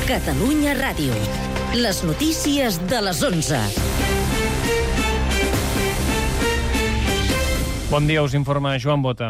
Catalunya Ràdio. Les notícies de les 11. Bon dia, us informa Joan Bota.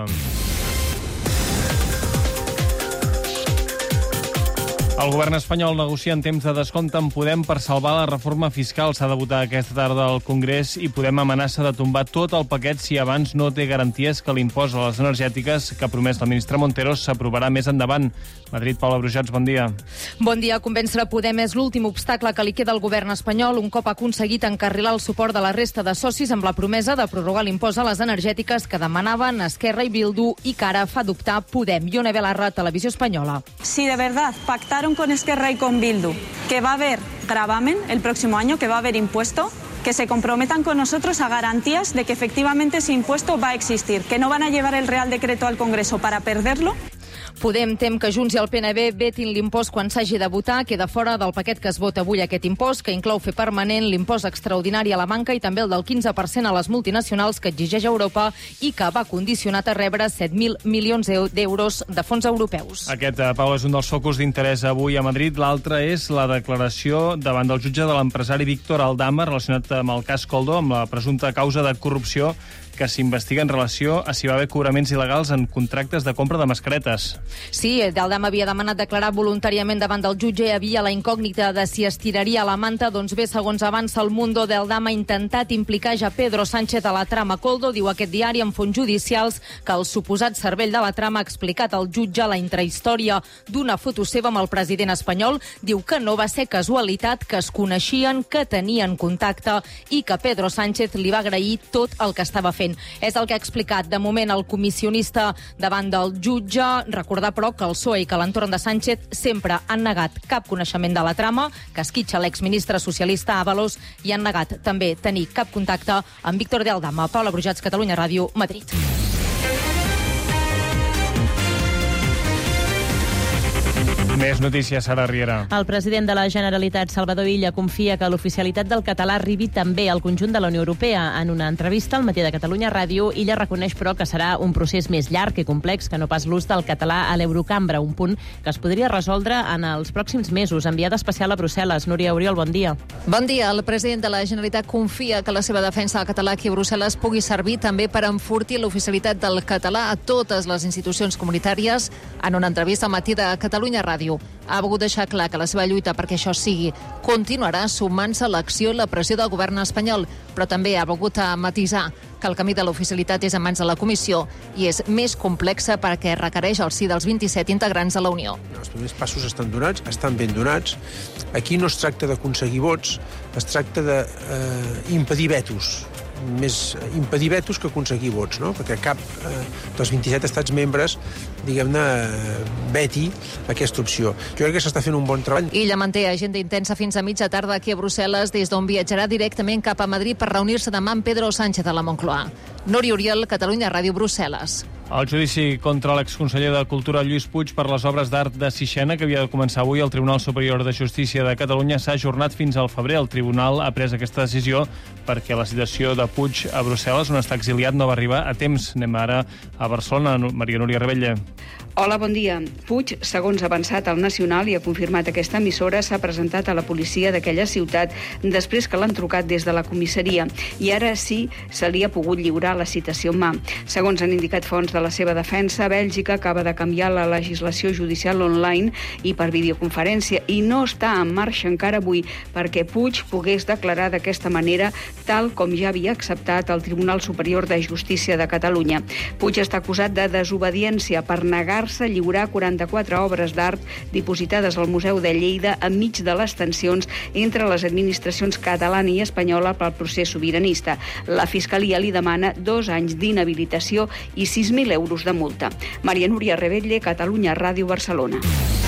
El govern espanyol negocia en temps de descompte amb Podem per salvar la reforma fiscal. S'ha de votar aquesta tarda al Congrés i Podem amenaça de tombar tot el paquet si abans no té garanties que l'impost a les energètiques que ha promès la ministra Montero s'aprovarà més endavant. Madrid, Paula Brujats, bon dia. Bon dia. Convèncer Podem és l'últim obstacle que li queda al govern espanyol un cop ha aconseguit encarrilar el suport de la resta de socis amb la promesa de prorrogar l'impost a les energètiques que demanaven Esquerra i Bildu i que ara fa dubtar Podem. Ione Belarra, Televisió Espanyola. Si de verdad pactaron con Esquerra y con Bildu que va a haber gravamen el próximo año, que va a haber impuesto, que se comprometan con nosotros a garantías de que efectivamente ese impuesto va a existir, que no van a llevar el Real Decreto al Congreso para perderlo. Podem tem que Junts i el PNB vetin l'impost quan s'hagi de votar. Queda fora del paquet que es vota avui aquest impost, que inclou fer permanent l'impost extraordinari a la banca i també el del 15% a les multinacionals que exigeix Europa i que va condicionat a rebre 7.000 milions d'euros de fons europeus. Aquest, Paula, és un dels focus d'interès avui a Madrid. L'altre és la declaració davant del jutge de l'empresari Víctor Aldama relacionat amb el cas Koldo, amb la presumpta causa de corrupció que s'investiga en relació a si va haver cobraments il·legals en contractes de compra de mascaretes. Sí, Aldama havia demanat declarar voluntàriament davant del jutge i havia la incògnita de si estiraria la manta. Doncs bé, segons avança el Mundo, Aldama ha intentat implicar ja Pedro Sánchez a la trama Koldo. Diu aquest diari en fonts judicials que el suposat cervell de la trama ha explicat al jutge la intrahistòria d'una foto seva amb el president espanyol. Diu que no va ser casualitat, que es coneixien, que tenien contacte i que Pedro Sánchez li va agrair tot el que estava fent. És el que ha explicat de moment el comissionista davant del jutge. Recordar, però, que el PSOE i que l'entorn de Sánchez sempre han negat cap coneixement de la trama, que esquitxa l'exministre socialista Ábalos i han negat també tenir cap contacte amb Víctor de Aldama. Paula Brujats, Catalunya Ràdio, Madrid. Més notícies, Sara Riera. El president de la Generalitat, Salvador Illa, confia que l'oficialitat del català arribi també al conjunt de la Unió Europea. En una entrevista al Matí de Catalunya Ràdio, Illa reconeix, però, que serà un procés més llarg i complex que no pas l'ús del català a l'Eurocambra, un punt que es podria resoldre en els pròxims mesos. Enviada especial a Brussel·les, Núria Oriol, bon dia. Bon dia. El president de la Generalitat confia que la seva defensa del català aquí a Brussel·les pugui servir també per enfortir l'oficialitat del català a totes les institucions comunitàries. En una entrevista al Matí de Catalunya Ràdio, ha volgut deixar clar que la seva lluita perquè això sigui continuarà sumant-se a l'acció i la pressió del govern espanyol, però també ha volgut matisar que el camí de l'oficialitat és en mans de la Comissió i és més complexa perquè requereix el sí dels 27 integrants de la Unió. Els primers passos estan donats, estan ben donats. Aquí no es tracta d'aconseguir vots, es tracta d'impedir vetos. Més impedir vetos que aconseguir vots, no? Perquè cap dels 27 estats membres, diguem-ne, veti aquesta opció. Jo crec que s'està fent un bon treball. Illa manté agenda intensa fins a mitja tarda aquí a Brussel·les, des d'on viatjarà directament cap a Madrid per reunir-se demà amb Pedro Sánchez a la Moncloa. Núria Oriol, Catalunya Ràdio, Brussel·les. El judici contra l'exconseller de Cultura Lluís Puig per les obres d'art de Sixena, que havia de començar avui al Tribunal Superior de Justícia de Catalunya, s'ha ajornat fins al febrer. El tribunal ha pres aquesta decisió perquè la situació de Puig a Brussel·les, on està exiliat, no va arribar a temps. Anem ara a Barcelona. Maria Núria Rebella. Hola, bon dia. Puig, segons ha avançat al Nacional i ha confirmat aquesta emissora, s'ha presentat a la policia d'aquella ciutat després que l'han trucat des de la comissaria i ara sí se li ha pogut lliurar la citació en mà. Segons han indicat fonts de la seva defensa, Bèlgica acaba de canviar la legislació judicial online i per videoconferència i no està en marxa encara avui perquè Puig pogués declarar d'aquesta manera, tal com ja havia acceptat el Tribunal Superior de Justícia de Catalunya. Puig està acusat de desobediència per negar-se a lliurar 44 obres d'art dipositades al Museu de Lleida enmig de les tensions entre les administracions catalana i espanyola pel procés sobiranista. La Fiscalia li demana 2 anys d'inhabilitació i 6.000 euros de multa. Maria Núria Rebelle, Catalunya Ràdio, Barcelona.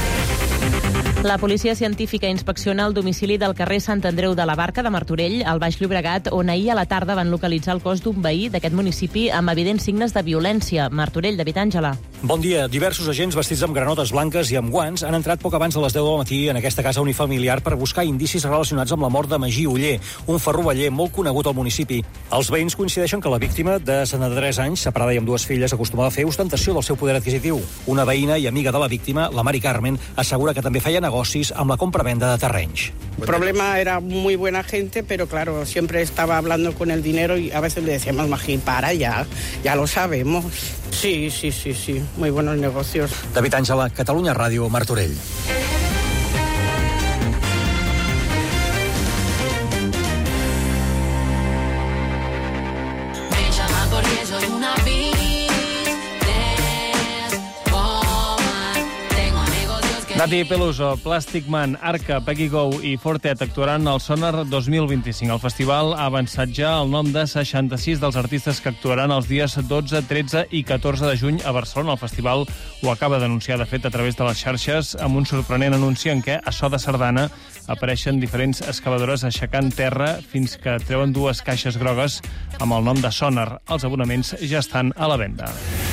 La policia científica inspecciona el domicili del carrer Sant Andreu de la Barca de Martorell, al Baix Llobregat, on ahir a la tarda van localitzar el cos d'un veí d'aquest municipi amb evidents signes de violència. Martorell, David Àngela. Bon dia. Diversos agents vestits amb granotes blanques i amb guants han entrat poc abans de les 10 del matí en aquesta casa unifamiliar per buscar indicis relacionats amb la mort de Magí Oller, un ferroveller molt conegut al municipi. Els veïns coincideixen que la víctima, de 73 anys, separada i amb 2 filles, acostumava a fer ostentació del seu poder adquisitiu. Una veïna i amiga de la víctima, la Mari Carmen, assegura que també feien negocis amb la compra-venda de terrenys. El problema era muy buena gente, pero claro, siempre estaba hablando con el dinero y a veces le decíamos, Magín, para ya lo sabemos. Sí, muy buenos negocios. David Àngela, Catalunya Ràdio, Martorell. Nati Peluso, Plastic Man, Arca, Peggy Go i Fortet actuaran al Sonar 2025. El festival ha avançat ja el nom de 66 dels artistes que actuaran els dies 12, 13 i 14 de juny a Barcelona. El festival ho acaba d'anunciar, de fet, a través de les xarxes, amb un sorprenent anunci en què a so de sardana apareixen diferents excavadores aixecant terra fins que treuen 2 caixes grogues amb el nom de Sonar. Els abonaments ja estan a la venda.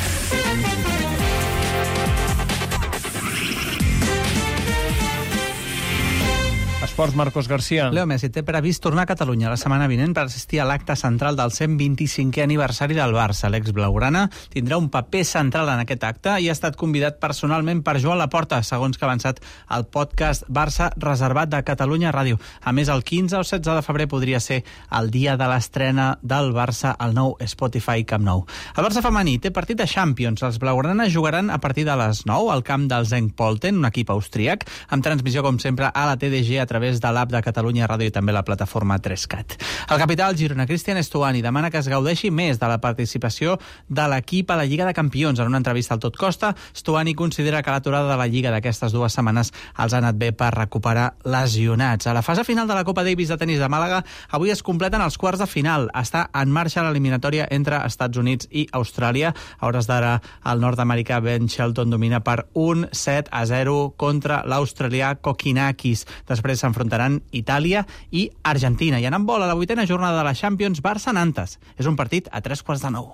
Esports, Marcos García. Leo Messi té previst tornar a Catalunya la setmana vinent per assistir a l'acte central del 125è aniversari del Barça. L'ex-blaugrana tindrà un paper central en aquest acte i ha estat convidat personalment per Joan Laporta, segons que ha avançat el podcast Barça reservat de Catalunya Ràdio. A més, el 15 o 16 de febrer podria ser el dia de l'estrena del Barça al nou Spotify Camp Nou. El Barça femení té partit de Champions. Els blaugranes jugaran a partir de les 9 al camp del Zenk Polten, un equip austríac, amb transmissió, com sempre, a la TDG a través de l'app de Catalunya Ràdio i també la plataforma 3CAT. El capità del Girona, Cristian Estuani, demana que es gaudeixi més de la participació de l'equip a la Lliga de Campions. En una entrevista al Tot Costa, Estuani considera que l'aturada de la Lliga d'aquestes 2 setmanes els ha anat bé per recuperar lesionats. A la fase final de la Copa Davis de tenis de Màlaga, avui es completen els quarts de final. Està en marxa l'eliminatòria entre Estats Units i Austràlia. A hores d'ara, el nord-americà Ben Shelton domina per 1-7-0 contra l'australià Kokinakis. Després s'enfrontaran Itàlia i Argentina. I en handbol, a la 8a jornada de la Champions, Barça-Nantes. És un partit a 8:45.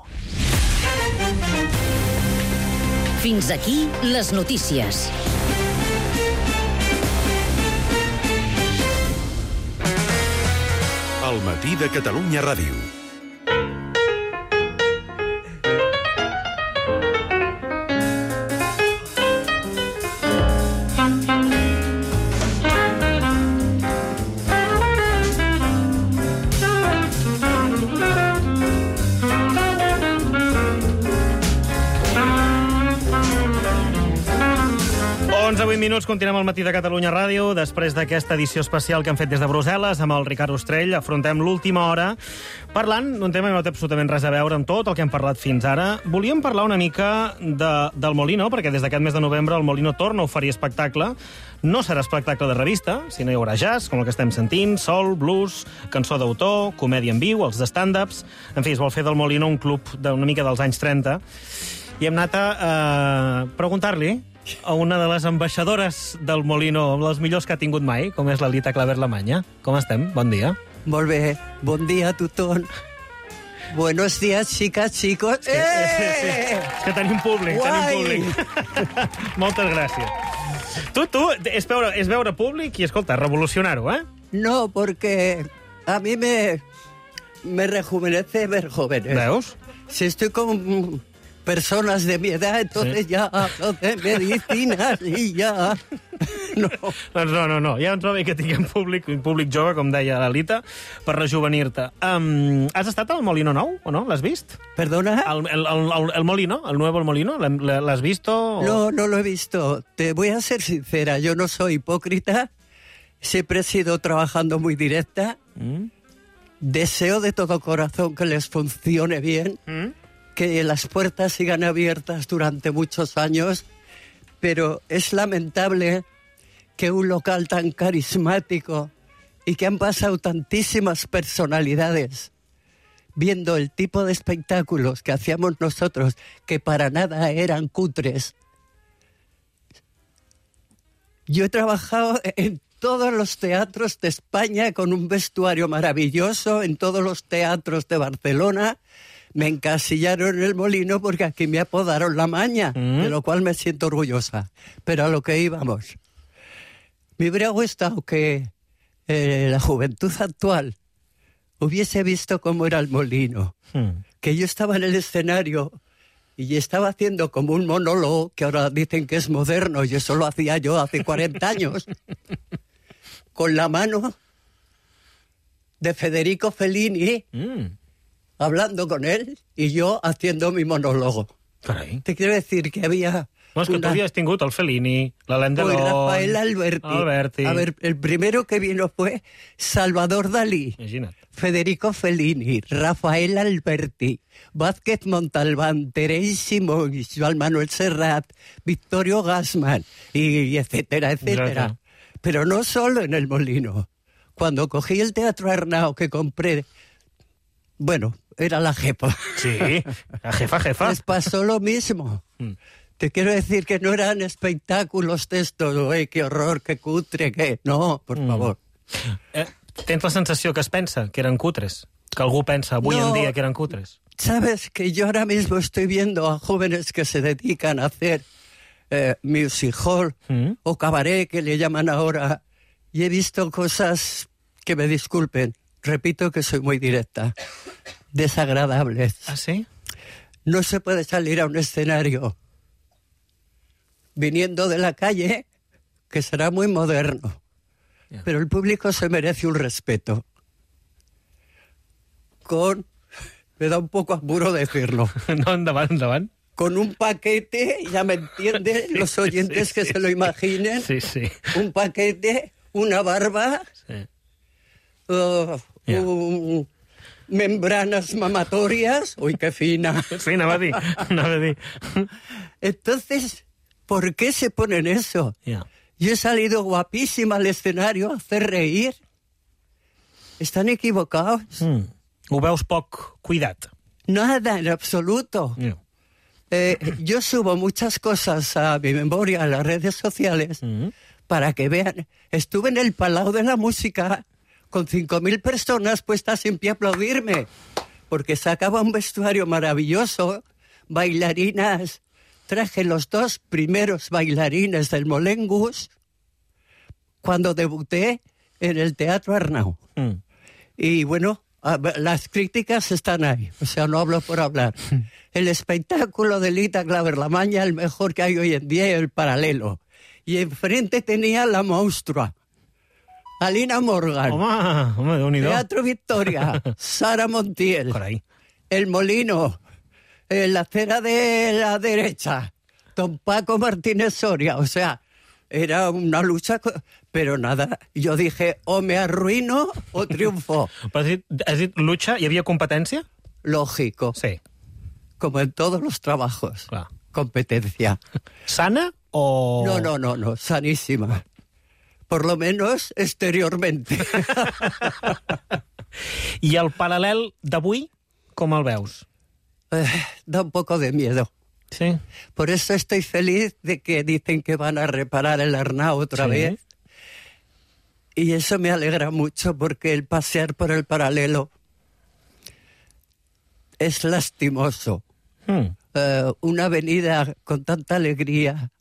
Fins aquí les notícies. El matí de Catalunya Ràdio. Minuts, continuem al matí de Catalunya Ràdio. Després d'aquesta edició especial que han fet des de Brussel·les amb el Ricard Ostrell, afrontem l'última hora parlant d'un tema que no té absolutament res a veure amb tot el que hem parlat fins ara. Volíem parlar una mica del Molino, perquè des d'aquest mes de novembre el Molino torna a oferir espectacle. No serà espectacle de revista, sinó hi haurà jazz, com el que estem sentint, soul, blues, cançó d'autor, comèdia en viu, els de stand-ups. En fi, es vol fer del Molino un club d'una mica dels anys 30. I hem anat a preguntar-li a una de les ambaixadores del Molino, les millors que ha tingut mai, com és la Lita Claver-Lamanya. Com estem? Bon dia. Molt bé. Bon dia a tothom. Buenos días, chicas, chicos. Sí. És que tenim públic, Moltes gràcies. Tu, és veure públic i, escolta, revolucionar-ho, eh? No, porque a mí me rejuvenece ver jóvenes. ¿Veus? Si estoy con personas de mi edad, entonces sí. Ya hablo de medicinas i ja... No. Doncs no. Ja ens va bé que tinguem un públic jove, com deia la Lita, per rejuvenir-te. Has estat al Molino Nou, o no? L'has vist? ¿Perdona? El Molino, el nuevo Molino, ¿l'has visto? No lo he visto. Te voy a ser sincera, yo no soy hipócrita, siempre he sido trabajando muy directa, deseo de todo corazón que les funcione bien, que las puertas sigan abiertas durante muchos años, pero es lamentable que un local tan carismático y que han pasado tantísimas personalidades viendo el tipo de espectáculos que hacíamos nosotros, que para nada eran cutres. Yo he trabajado en todos los teatros de España con un vestuario maravilloso, en todos los teatros de Barcelona. Me encasillaron en el Molino porque aquí me apodaron la Maña, de lo cual me siento orgullosa. Pero a lo que íbamos. Me hubiera gustado que la juventud actual hubiese visto cómo era el Molino. Que yo estaba en el escenario Y estaba haciendo como un monólogo, que ahora dicen que es moderno, y eso lo hacía yo hace 40 años, con la mano de Federico Fellini, hablando con él, y yo haciendo mi monólogo. Carai. Te quiero decir que había... No, és que tu havies tingut el Fellini, l'Alain Delon... Pues Rafael Alberti. A ver, el primero que vino fue Salvador Dalí. Imagina't. Federico Fellini, Rafael Alberti, Vázquez Montalbán, Terence Simón, Joan Manuel Serrat, Victorio Gassman, y etcétera, etcétera. Pero no solo en el Molino. Cuando cogí el Teatro Arnau que compré, bueno, era la jefa. Sí, la jefa. Les pasó lo mismo. Te quiero decir que no eran espectáculos de estos, qué horror, qué cutre, qué... No, por favor. Tens la sensació que es pensa que eren cutres? Que algú pensa avui en día que eren cutres? Sabes que yo ahora mismo estoy viendo a jóvenes que se dedican a hacer music hall o cabaret, que le llaman ahora, y he visto cosas que me disculpen, repito que soy muy directa, desagradables. ¿Ah, sí? No se puede salir a un escenario viniendo de la calle, que será muy moderno, pero el público se merece un respeto. Me da un poco apuro decirlo. No, endavant. Con un paquete, ya me entienden los oyentes que se lo imaginen. Sí. Un paquete, una barba, membranas mamatorias. Uy, qué fina. Sí, anava a dir. Entonces, ¿por qué se ponen eso? Yo he salido guapísima al escenario a hacer reír. Están equivocados. Ho veus poc cuidat? Nada, en absoluto. Yo subo muchas cosas a mi memoria, a las redes sociales, para que vean. Estuve en el Palau de la Música con 5.000 personas puestas en pie a aplaudirme, porque sacaba un vestuario maravilloso, bailarinas. Traje los 2 primeros bailarines del Molengus cuando debuté en el Teatro Arnau. Y bueno, las críticas están ahí, o sea, no hablo por hablar. El espectáculo de Lita Claverlamaña, el mejor que hay hoy en día, el Paralelo. Y enfrente tenía la monstrua, Alina Morgan. Home, Déu-n'hi-do. Teatro Victoria, Sara Montiel. Carai. El Molino, en la acera de la derecha, don Paco Martínez Soria. O sea, era una lucha, pero nada, yo dije, o me arruino o triunfo. Has dit lucha? Hi havia competència? Lógico. Sí. Como en todos los trabajos. Clar. Competencia. ¿Sana o...? No, sanísima. Por lo menos exteriormente. I el paral·lel d'avui, com el veus? Da un poco de miedo. Sí. Por eso estoy feliz de que dicen que van a reparar el Arnau otra vez. Y eso me alegra mucho, porque el pasear por el Paralelo es lastimoso. Una avenida con tanta alegría,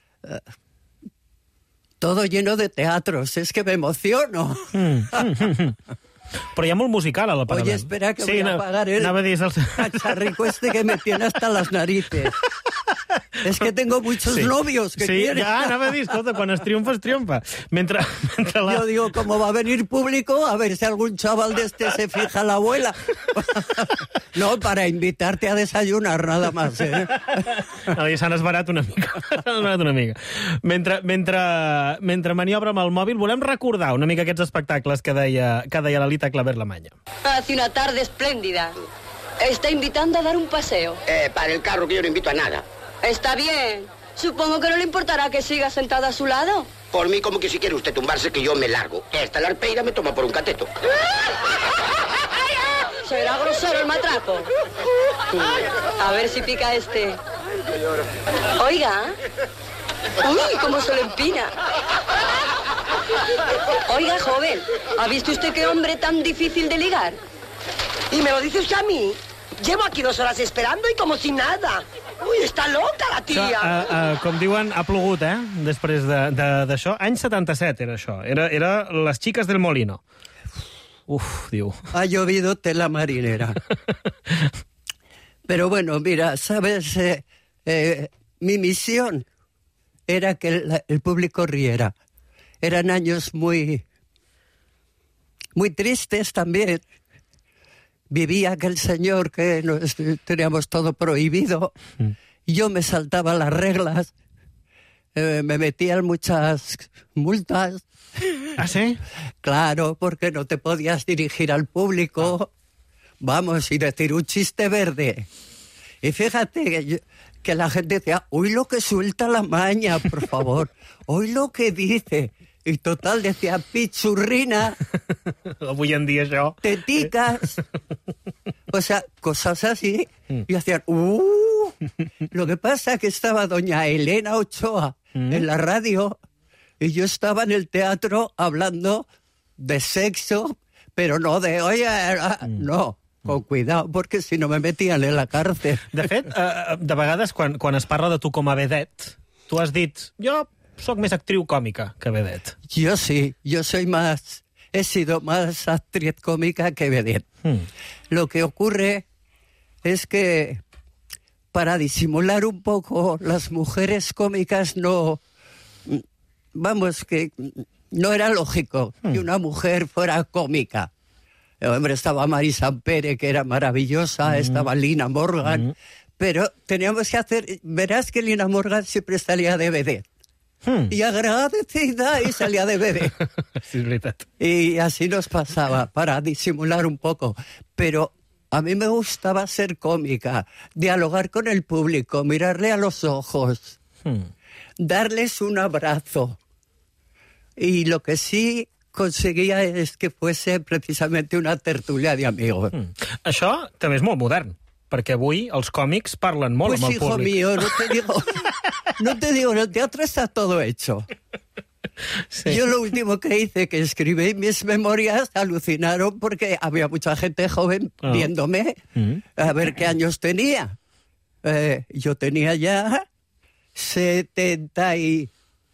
todo lleno de teatros, es que me emociono. Però hi ha molt musical a la Paral·lel. Oye, espera, que voy a apagar el cacharrico este que me tiene hasta las narices. Es que tengo muchos novios que quieren. Ja, anava a dir, escolta, quan es triomfa. Mentre Yo digo, como va a venir público, a ver si algún chaval de este se fija la abuela. No, para invitarte a desayunar, nada más, ¿eh? S'han esbarat una mica. Mentre maniobra amb el mòbil, volem recordar una mica aquests espectacles que deia la Lita Claverlamaña. Hace una tarde espléndida. Está invitando a dar un paseo. Para el carro, que yo no invito a nada. Está bien. Supongo que no le importará que siga sentada a su lado. Por mí, como que si quiere usted tumbarse, que yo me largo. Esta larpeira me toma por un cateto. Será grosero el matraco. A ver si pica este. Oiga. Uy, cómo se le empina. Oiga, joven, ¿ha visto usted qué hombre tan difícil de ligar? ¿Y me lo dice usted a mí? Llevo aquí 2 horas esperando y como si nada. Ui, està loca, la tia! Com diuen, ha plogut, després d'això. Any 77 era això. Era Les Chicas del Molino. Uf, diu. Ha llovido tela marinera. Pero bueno, mira, ¿sabes? Mi misión era que el público riera. Eran años muy tristes también. Vivía aquel señor que teníamos todo prohibido. Yo me saltaba las reglas. Me metían muchas multas. ¿Ah, sí? Claro, porque no te podías dirigir al público. Vamos, y decir un chiste verde. Y fíjate que la gente decía, uy, lo que suelta la maña, por favor. Uy, lo que dice. Y total, decía, pichurrina. Avui en dia, això. Teticas. O sea, cosas así. Y hacían, Lo que pasa es que estaba doña Elena Ochoa en la radio y yo estaba en el teatro hablando de sexo, pero no de, oye, no. Con cuidado, perquè si no me metían en la cárcel. De fet, de vegades, quan es parla de tu com a vedet, tu has dit, jo soc més actriu còmica que vedet. Yo sí, he sido más actriz cómica que vedette. Lo que ocurre es que para disimular un poco, las mujeres cómicas que no era lógico que una mujer fuera cómica. Hombre, estaba Marisa Ampere, que era maravillosa, estaba Lina Morgan, pero teníamos que hacer... Verás que Lina Morgan siempre salía de vedette. Y agradecida, y salía de vedette. Sí, es veritat. Y así nos pasaba, para disimular un poco. Pero a mí me gustaba ser cómica, dialogar con el público, mirarle a los ojos, darles un abrazo. Y lo que sí conseguia és que fuese precisamente una tertúlia d'amigos. Això també és molt modern, perquè avui els còmics parlen molt amb el públic. Pues hijo mío, no te digo, en el teatro está todo hecho. Sí. Yo lo último que hice, que escribí mis memorias, alucinaron porque había mucha gente joven viéndome a ver qué años tenía. Yo tenía ya 73,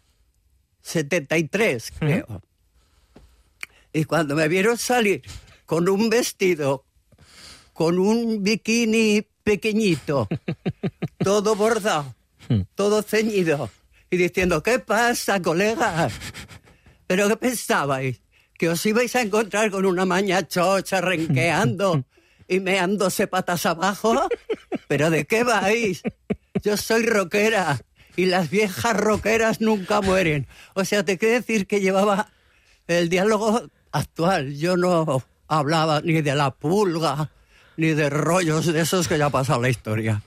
creo. Y cuando me vieron salir con un vestido, con un bikini pequeñito, todo bordado, todo ceñido, y diciendo, ¿qué pasa, colegas? ¿Pero qué pensabais? ¿Que os ibais a encontrar con una maña chocha renqueando y meándose patas abajo? ¿Pero de qué vais? Yo soy rockera y las viejas rockeras nunca mueren. O sea, te quiero decir que llevaba el diálogo actual. Yo no hablaba ni de la pulga, ni de rollos de esos que ya ha pasado la historia.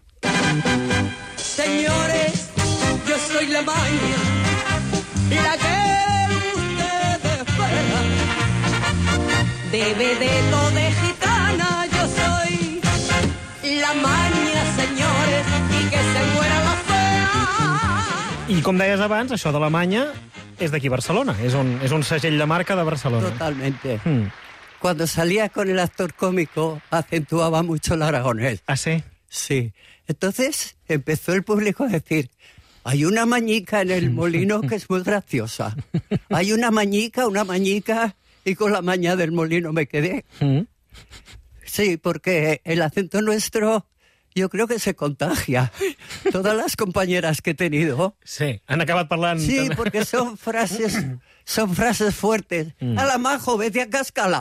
Señores, yo soy la maña, la que ustedes esperan. De vedeto de gitana, yo soy la maña, señores, y que se muera la fea. I com deies abans, això de la manya és d'aquí Barcelona, és un segell de marca de Barcelona. Totalmente. Cuando salía con el actor cómico, acentuaba mucho el aragonés. ¿Ah, sí? Sí. Entonces empezó el público a decir, hay una mañica en el molino que es muy graciosa. Hay una mañica, y con la maña del molino me quedé. Sí, porque el acento nuestro... Yo creo que se contagia. Todas las compañeras que he tenido... Sí, han acabat parlant... Sí, porque son frases fuertes. A la Majo, vete a Cascala.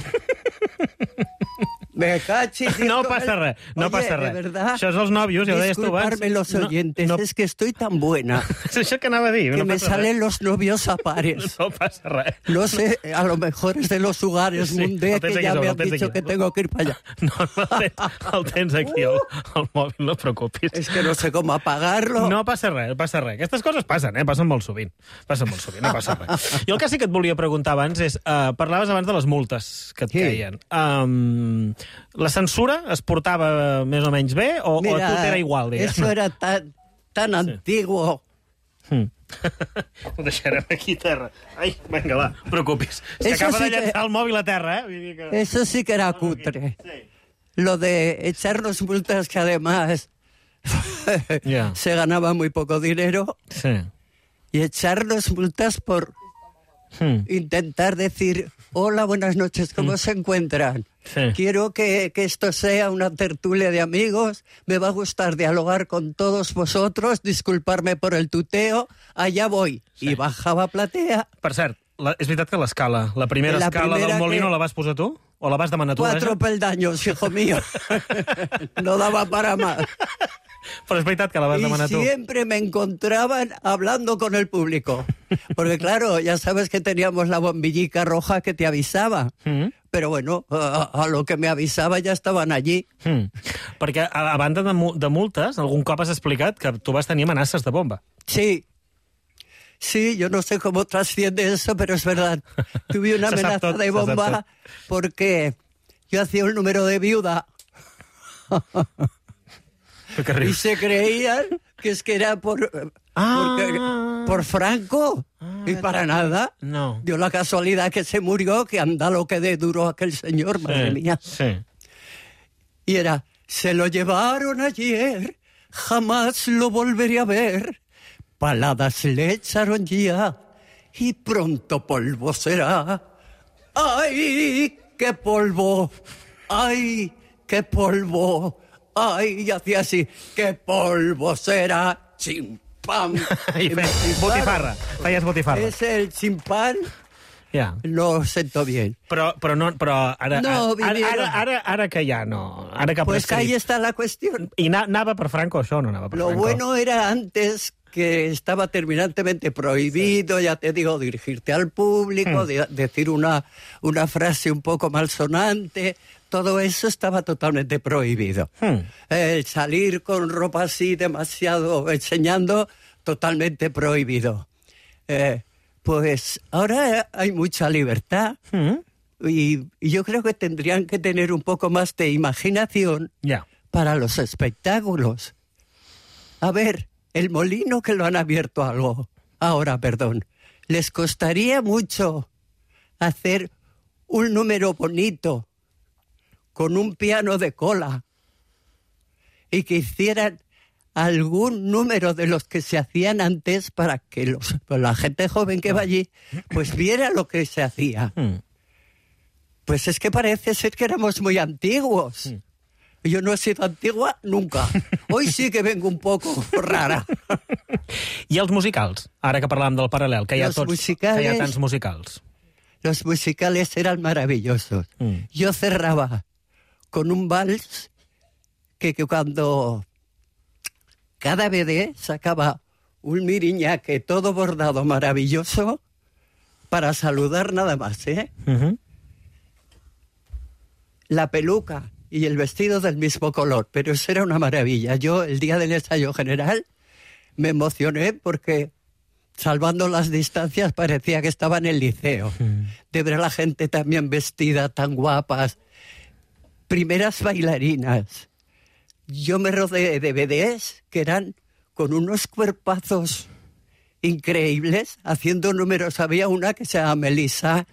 Me cachis. No passa res, no passa res. De verdad. Això és els nòvios, ja ho deies tu abans. Disculparme los oyentes, es que estoy tan buena. És això que anava a dir. Que me salen los novios a pares. No passa res. No sé, a lo mejor es de los hogares Mundé, que ya me han dicho que tengo que ir para allá. No, el tens aquí, el mòbil, no et preocupis. És que no sé com apagar-lo. No passa res, passa res. Aquestes coses passen, passen molt sovint. Passen molt sovint, no passa res. Jo el que sí que et volia preguntar abans és, parlaves abans de les multes que et caien. La censura es portava més o menys bé o tot era igual, diguem? Eso era tan antiguo. Ho deixarem aquí a terra. Ai, vinga, va, preocupis. S'acaba de llançar el mòbil a terra, eh? Eso sí que era cutre. Lo de echarnos multas que además se ganaba muy poco dinero. Sí. Y echarnos multas por intentar decir, hola, buenas noches, ¿cómo se encuentran? Sí. Quiero que esto sea una tertulia de amigos, me va a gustar dialogar con todos vosotros, disculparme por el tuteo, allá voy. Sí. I bajava a platea. Per cert, és veritat que l'escala, la primera escala del Molino la vas posar tu? O la vas demanar tu? 4 peldaños, hijo mío. No daba para más. Pero es verdad que la vas a demanar tú. Y siempre me encontraban hablando con el público. Porque claro, ya sabes que teníamos la bombillica roja que te avisaba. Pero bueno, a lo que me avisaba ya estaban allí. Perquè a banda de multes, algun cop has explicat que tu vas tenir amenaces de bomba. Sí. Sí, yo no sé cómo trasciende eso, pero es verdad. Tuve una amenaza de bomba porque yo hacía un número de viuda. Y se creían que es que era por Franco. Y para nada. No. Dio la casualidad que se murió, que anda lo que de duro aquel señor, madre mía. Sí. Y era, se lo llevaron ayer, jamás lo volveré a ver. Paladas le echaron ya y pronto polvo será. ¡Ay, qué polvo! ¡Ay, qué polvo! ¡Ay, y hacía así! ¡Qué polvo será! ¡Chimpán! I botifarra, feies botifarra. Es el chimpán. Ja. Lo sento bien. Però ara que ja no... Ara que pues que ahí está la cuestión. I anava per Franco, això no anava per Franco? Lo bueno era antes que estaba terminantemente prohibido, ya te digo, dirigirte al público, decir una frase un poco malsonante, todo eso estaba totalmente prohibido. Salir con ropa así demasiado enseñando, totalmente prohibido. Pues ahora hay mucha libertad y yo creo que tendrían que tener un poco más de imaginación para los espectáculos. A ver, el Molino que lo han abierto ahora, les costaría mucho hacer un número bonito con un piano de cola y que hicieran algún número de los que se hacían antes para que la gente joven que va allí pues viera lo que se hacía. Pues es que parece ser que éramos muy antiguos. Yo no he sido antigua nunca. Hoy sí que vengo un poco rara. I els musicals? Ara que parlàvem del paral·lel, que hi ha tants musicals. Los musicales eran maravillosos. Yo cerraba con un vals que cuando cada BD sacaba un miriñaque todo bordado maravilloso para saludar nada más, La peluca y el vestido del mismo color, pero eso era una maravilla. Yo, el día del ensayo general, me emocioné porque, salvando las distancias, parecía que estaba en el liceo. De ver a la gente también vestida, tan guapas. Primeras bailarinas. Yo me rodeé de BDs que eran con unos cuerpazos increíbles, haciendo números. Había una que se llama Melissa,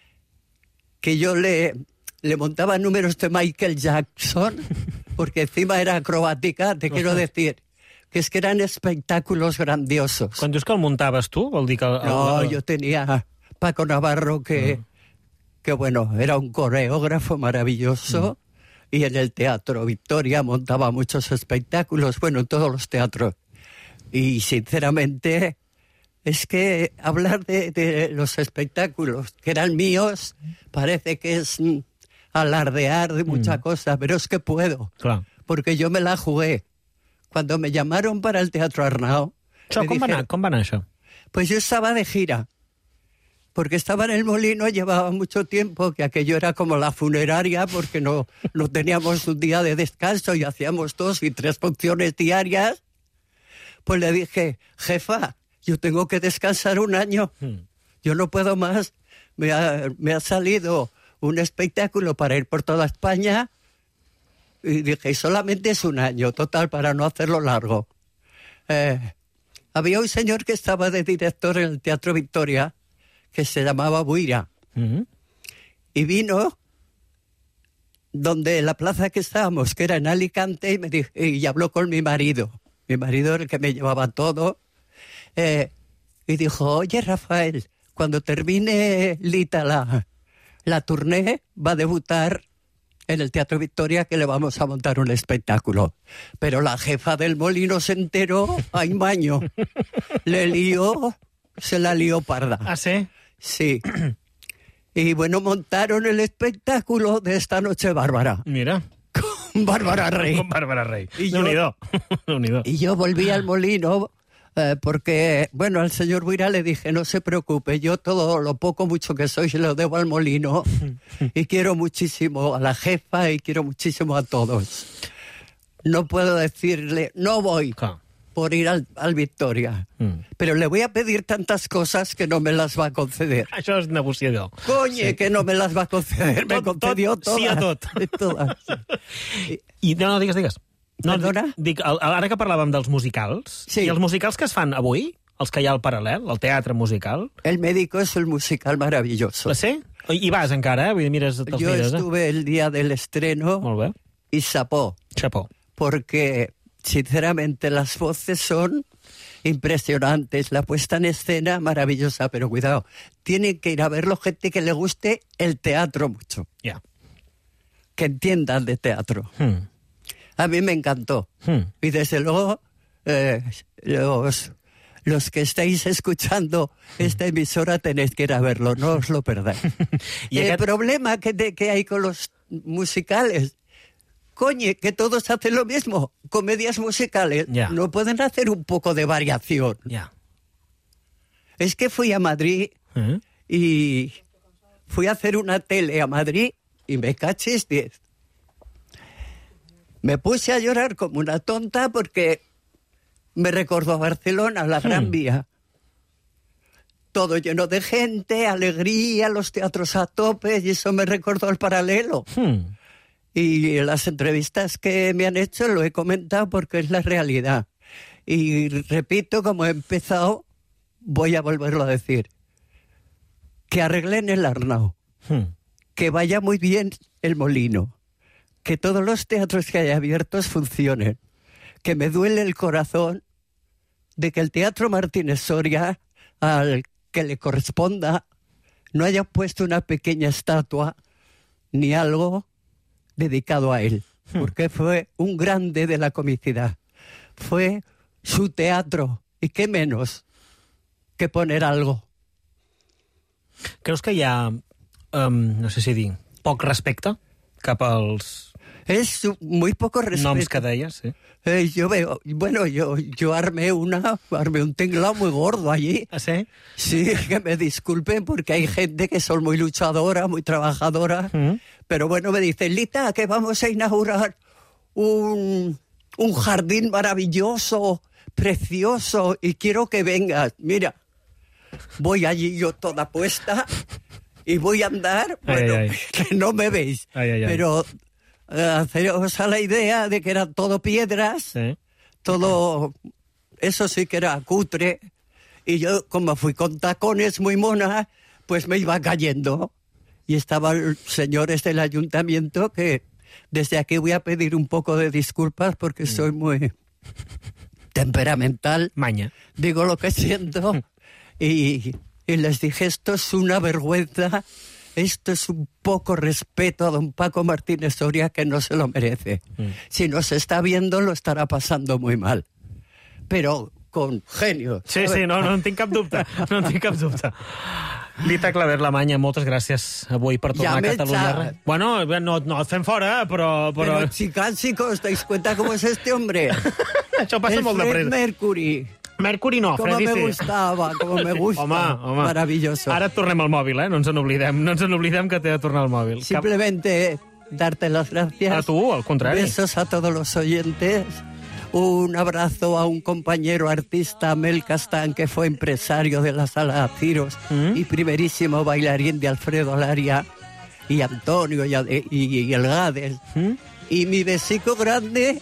que yo le montaba números de Michael Jackson, porque encima era acrobática, te quiero decir, que es que eran espectáculos grandiosos. Quan dius que el muntaves tu, vol dir que... No, yo tenía Paco Navarro, que bueno, era un coreógrafo maravilloso, y en el Teatro Victoria montaba muchos espectáculos, bueno, en todos los teatros. Y sinceramente, es que hablar de los espectáculos que eran míos parece que es alardear de mucha cosa, pero es que puedo, porque yo me la jugué. Cuando me llamaron para el Teatro Arnau... Com va anar això? Pues yo estaba de gira, porque estaba en el Molino, llevaba mucho tiempo, que aquello era como la funeraria, porque no teníamos un día de descanso y hacíamos 2 y 3 funciones diarias. Pues le dije, jefa, yo tengo que descansar un año, yo no puedo más, me ha salido un espectáculo para ir por toda España, y dije, solamente es un año, total, para no hacerlo largo. Había un señor que estaba de director en el Teatro Victoria, que se llamaba Buira, y vino donde la plaza que estábamos, que era en Alicante, y habló con mi marido era el que me llevaba todo, y dijo, oye, Rafael, cuando termine Lita la tournée, va a debutar en el Teatro Victoria que le vamos a montar un espectáculo. Pero la jefa del molino se enteró, ¡ay, maño! Se la lió parda. ¿Ah, sí? Sí. Y bueno, montaron el espectáculo de esta noche bárbara. Mira. Con Bárbara Rey. Con Bárbara Rey. Unido. Y yo volví al molino porque, bueno, al señor Buira le dije, no se preocupe, yo todo lo poco, mucho que soy, se lo debo al molino. Y quiero muchísimo a la jefa y quiero muchísimo a todos. No puedo decirle, no voy. Por ir al Victoria. Pero le voy a pedir tantas cosas que no me las va a conceder. Això és negociador. Coñe, que no me las va a conceder. Me concedió todas. Sí a tot. Todas. I no, digues. No, perdona? Dic, ara que parlàvem dels musicals, sí. I els musicals que es fan avui, els que hi ha al paral·lel, el teatre musical... El Médico es el musical maravilloso. Sí? I vas encara, Vull dir, mires, Yo estuve el día del estreno. Molt bé. Y chapó. Porque... Sinceramente, las voces son impresionantes, la puesta en escena maravillosa, pero cuidado, tienen que ir a verlo gente que le guste el teatro mucho. Que entiendan de teatro. A mí me encantó. Y desde luego, los que estáis escuchando esta emisora tenéis que ir a verlo, no os lo perdáis. El problema que hay con los musicales... Coño, que todos hacen lo mismo. Comedias musicales. No pueden hacer un poco de variación. Es que fui a Madrid y fui a hacer una tele a Madrid y me cachis 10. Me puse a llorar como una tonta porque me recordó a Barcelona, la Gran Vía. Todo lleno de gente, alegría, los teatros a tope, y eso me recordó al Paralelo. Y en las entrevistas que me han hecho lo he comentado porque es la realidad. Y repito, como he empezado, voy a volverlo a decir. Que arreglen el Arnau. Que vaya muy bien el Molino. Que todos los teatros que hay abiertos funcionen. Que me duele el corazón de que el Teatro Martínez Soria, al que le corresponda, no haya puesto una pequeña estatua ni algo dedicado a él, porque fue un grande de la comicidad. Fue su teatro, y qué menos que poner algo. Creus que hi ha, no sé si dir, poc respecte cap als... Es muy poco respeto. Noms que deies, sí. Yo veo, bueno, yo armé un tinglao muy gordo allí. ¿Ah, sí? Sí, que me disculpen porque hay gente que son muy luchadora, muy trabajadora, pero bueno, me dicen, Lita, que vamos a inaugurar un jardín maravilloso, precioso, y quiero que vengas. Mira, voy allí yo toda puesta y voy a andar, bueno, que no me veis, pero... haceros a la idea de que eran todo piedras, todo, eso sí que era cutre, y yo, como fui con tacones muy mona, pues me iba cayendo. Y estaban señores del ayuntamiento que desde aquí voy a pedir un poco de disculpas porque soy muy temperamental. Maña. Digo lo que siento y les dije, esto es una vergüenza. Esto es un poco respeto a don Paco Martínez Soria que no se lo merece. Si nos está viendo, lo estarà passando muy mal. Però con genio. Sí, no en tinc cap dubte. No en tinc cap dubte. Lita Claver Lamanya, moltes gràcies avui per tornar a Catalunya. Bueno, no et fem fora, però... Pero chicos, ¿dais cuenta cómo es este hombre? Això passa molt de pressa. El Fred Mercury. Mercury no, Freddy sí. Com me gusta. Home. Maravilloso. Ara et tornem al mòbil, no ens n'oblidem que t'he de tornar al mòbil. Simplemente darte las gracias. A tu, al contrari. Besos a todos los oyentes. Un abrazo a un compañero artista, Mel Castán, que fue empresario de la Sala Ciros y primerísimo bailarín de Alfredo Laria, y Antonio y el Gades. Y mi besico grande...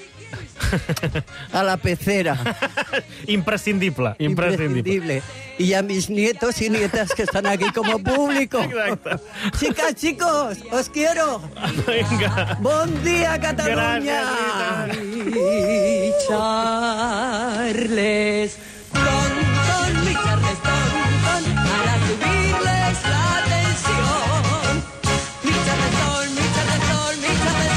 a la pecera. Imprescindible. Y a mis nietos y nietas que están aquí como público. Exacto. Chicas, chicos, os quiero. Venga. Bon día, Cataluña. Y Charles, ton, para subirles la tensión. Mi Charles,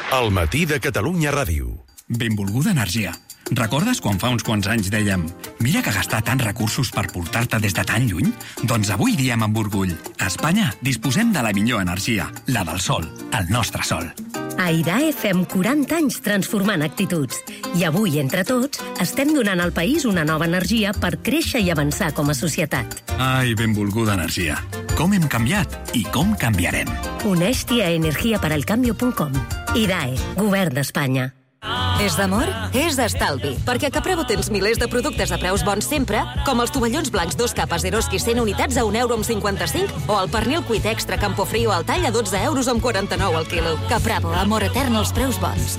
El matí de Catalunya Ràdio. Benvolguda energia. Recordes quan fa uns quants anys dèiem mira que gastar tants recursos per portar-te des de tan lluny? Doncs avui diem amb orgull a Espanya disposem de la millor energia, la del sol, el nostre sol. A IDAE fem 40 anys transformant actituds i avui, entre tots, estem donant al país una nova energia per créixer i avançar com a societat. Ai, benvolguda energia. Com hem canviat i com canviarem. Uneix-t'hi a energiaparalcambio.com. IDAE, Govern d'Espanya. És d'amor? És d'estalvi. Perquè a Capravo tens milers de productes a preus bons sempre, com els tovallons blancs 2 capes Eroski 100 unitats a €1,55 o el pernil cuit extra Campofrío al tall a €12,49 al quilo. Capravo, amor etern als preus bons.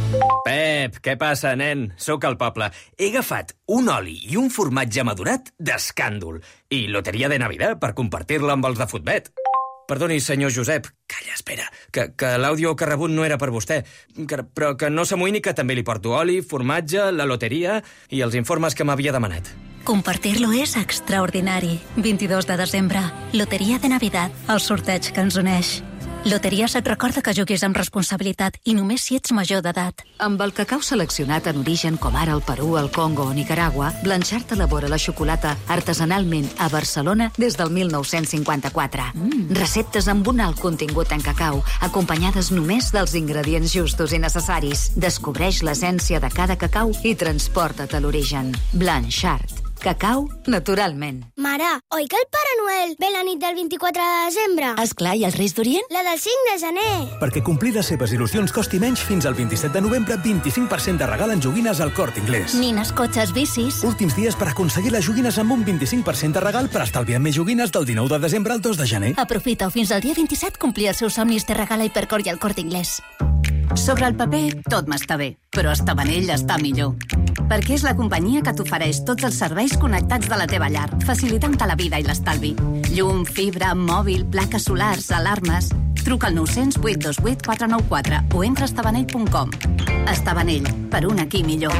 Pep, què passa, nen? Sóc al poble. He agafat un oli i un formatge madurat d'escàndol i loteria de Navidad per compartir-la amb els de Futbet. Perdoni, senyor Josep. Calla, espera, que l'àudio que ha rebut no era per vostè. Però que no s'amoïni, que també li porto oli, formatge, la loteria i els informes que m'havia demanat. Compartir-lo és extraordinari. 22 de desembre, Loteria de Navidad, el sorteig que ens uneix. Loteries et recorda que juguis amb responsabilitat i només si ets major d'edat. Amb el cacau seleccionat en origen com ara el Perú, el Congo o Nicaragua, Blanchard elabora la xocolata artesanalment a Barcelona des del 1954. Receptes amb un alt contingut en cacau, acompanyades només dels ingredients justos i necessaris. Descobreix l'essència de cada cacau i transporta't a l'origen. Blanchard. Cacau, naturalment. Mare, oi que el Pare Noel ve la nit del 24 de desembre? Esclar, i els Reis d'Orient? La del 5 de gener. Perquè complir les seves il·lusions costi menys, fins al 27 de novembre, 25% de regal en joguines al Corte Inglés. Nines, cotxes, bicis... Últims dies per aconseguir les joguines amb un 25% de regal per estalviar més joguines del 19 de desembre al 2 de gener. Aprofita-ho fins al dia 27, complir els seus somnis te regala Hipercor i el Corte Inglés. Sobre el paper, tot m'està bé, però Estabanell està millor. Perquè és la companyia que t'ofereix tots els serveis connectats de la teva llar, facilitant-te la vida i l'estalvi. Llum, fibra, mòbil, plaques solars, alarmes... Truca al 900 828 494 o entra a estabanell.com. Estabanell, per un aquí millor.